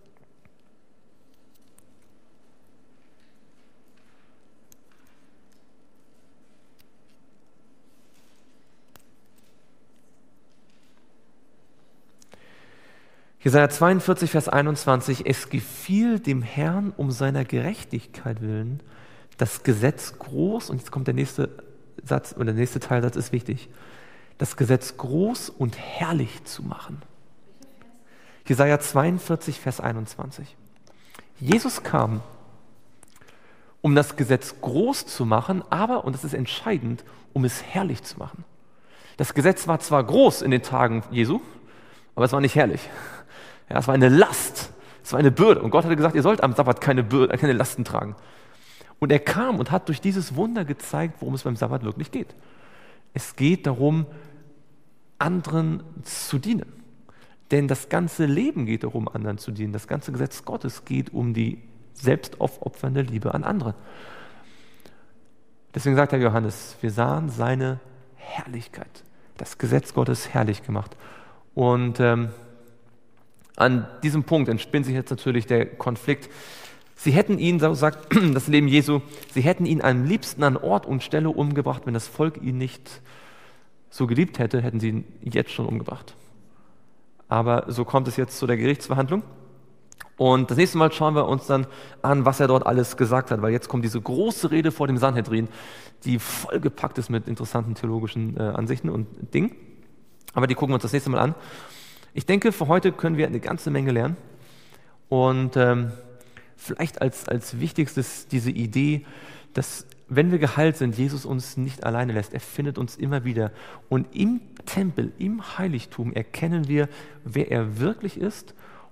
Jesaja 42, Vers 21, es gefiel dem Herrn um seiner Gerechtigkeit willen das Gesetz groß, und jetzt kommt der nächste Satz, oder der nächste Teilsatz ist wichtig, das Gesetz groß und herrlich zu machen. Jesaja 42, Vers 21. Jesus kam, um das Gesetz groß zu machen, aber, und das ist entscheidend, um es herrlich zu machen. Das Gesetz war zwar groß in den Tagen Jesu, aber es war nicht herrlich. Ja, es war eine Last, es war eine Bürde. Und Gott hatte gesagt, ihr sollt am Sabbat keine Lasten tragen. Und er kam und hat durch dieses Wunder gezeigt, worum es beim Sabbat wirklich geht. Es geht darum, anderen zu dienen. Denn das ganze Leben geht darum, anderen zu dienen. Das ganze Gesetz Gottes geht um die selbstaufopfernde Liebe an andere. Deswegen sagt der Johannes, wir sahen seine Herrlichkeit. Das Gesetz Gottes herrlich gemacht. Und an diesem Punkt entspinnt sich jetzt natürlich der Konflikt. Sie hätten ihn, so sagt das Leben Jesu, sie hätten ihn am liebsten an Ort und Stelle umgebracht. Wenn das Volk ihn nicht so geliebt hätte, hätten sie ihn jetzt schon umgebracht. Aber so kommt es jetzt zu der Gerichtsverhandlung. Und das nächste Mal schauen wir uns dann an, was er dort alles gesagt hat, weil jetzt kommt diese große Rede vor dem Sanhedrin, die vollgepackt ist mit interessanten theologischen Ansichten und Dingen. Aber die gucken wir uns das nächste Mal an. Ich denke, für heute können wir eine ganze Menge lernen. Und vielleicht als Wichtigstes diese Idee, dass wenn wir geheilt sind, Jesus uns nicht alleine lässt. Er findet uns immer wieder. Und im Tempel, im Heiligtum erkennen wir, wer er wirklich ist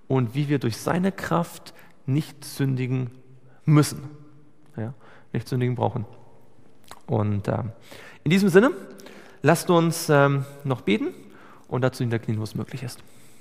und wie wir durch seine Kraft nicht sündigen müssen. Ja, nicht sündigen brauchen. Und in diesem Sinne, lasst uns noch beten und dazu niederknien, wo es möglich ist.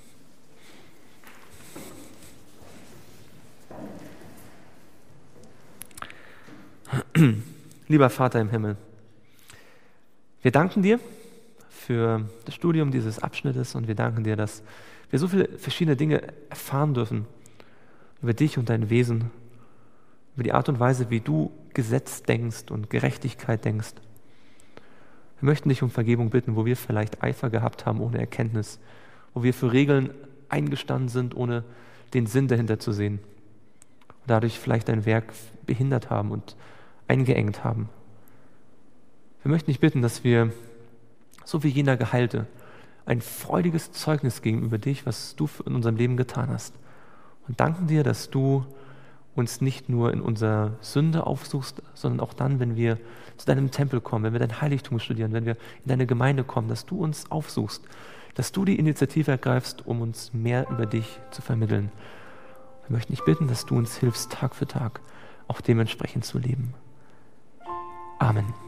Lieber Vater im Himmel, wir danken dir für das Studium dieses Abschnittes und wir danken dir, dass wir so viele verschiedene Dinge erfahren dürfen über dich und dein Wesen, über die Art und Weise, wie du Gesetz denkst und Gerechtigkeit denkst. Wir möchten dich um Vergebung bitten, wo wir vielleicht Eifer gehabt haben ohne Erkenntnis, wo wir für Regeln eingestanden sind, ohne den Sinn dahinter zu sehen und dadurch vielleicht dein Werk behindert haben und eingeengt haben. Wir möchten dich bitten, dass wir, so wie jener Geheilte, ein freudiges Zeugnis geben über dich, was du in unserem Leben getan hast. Und danken dir, dass du uns nicht nur in unserer Sünde aufsuchst, sondern auch dann, wenn wir zu deinem Tempel kommen, wenn wir dein Heiligtum studieren, wenn wir in deine Gemeinde kommen, dass du uns aufsuchst, dass du die Initiative ergreifst, um uns mehr über dich zu vermitteln. Wir möchten dich bitten, dass du uns hilfst, Tag für Tag auch dementsprechend zu leben. Amen.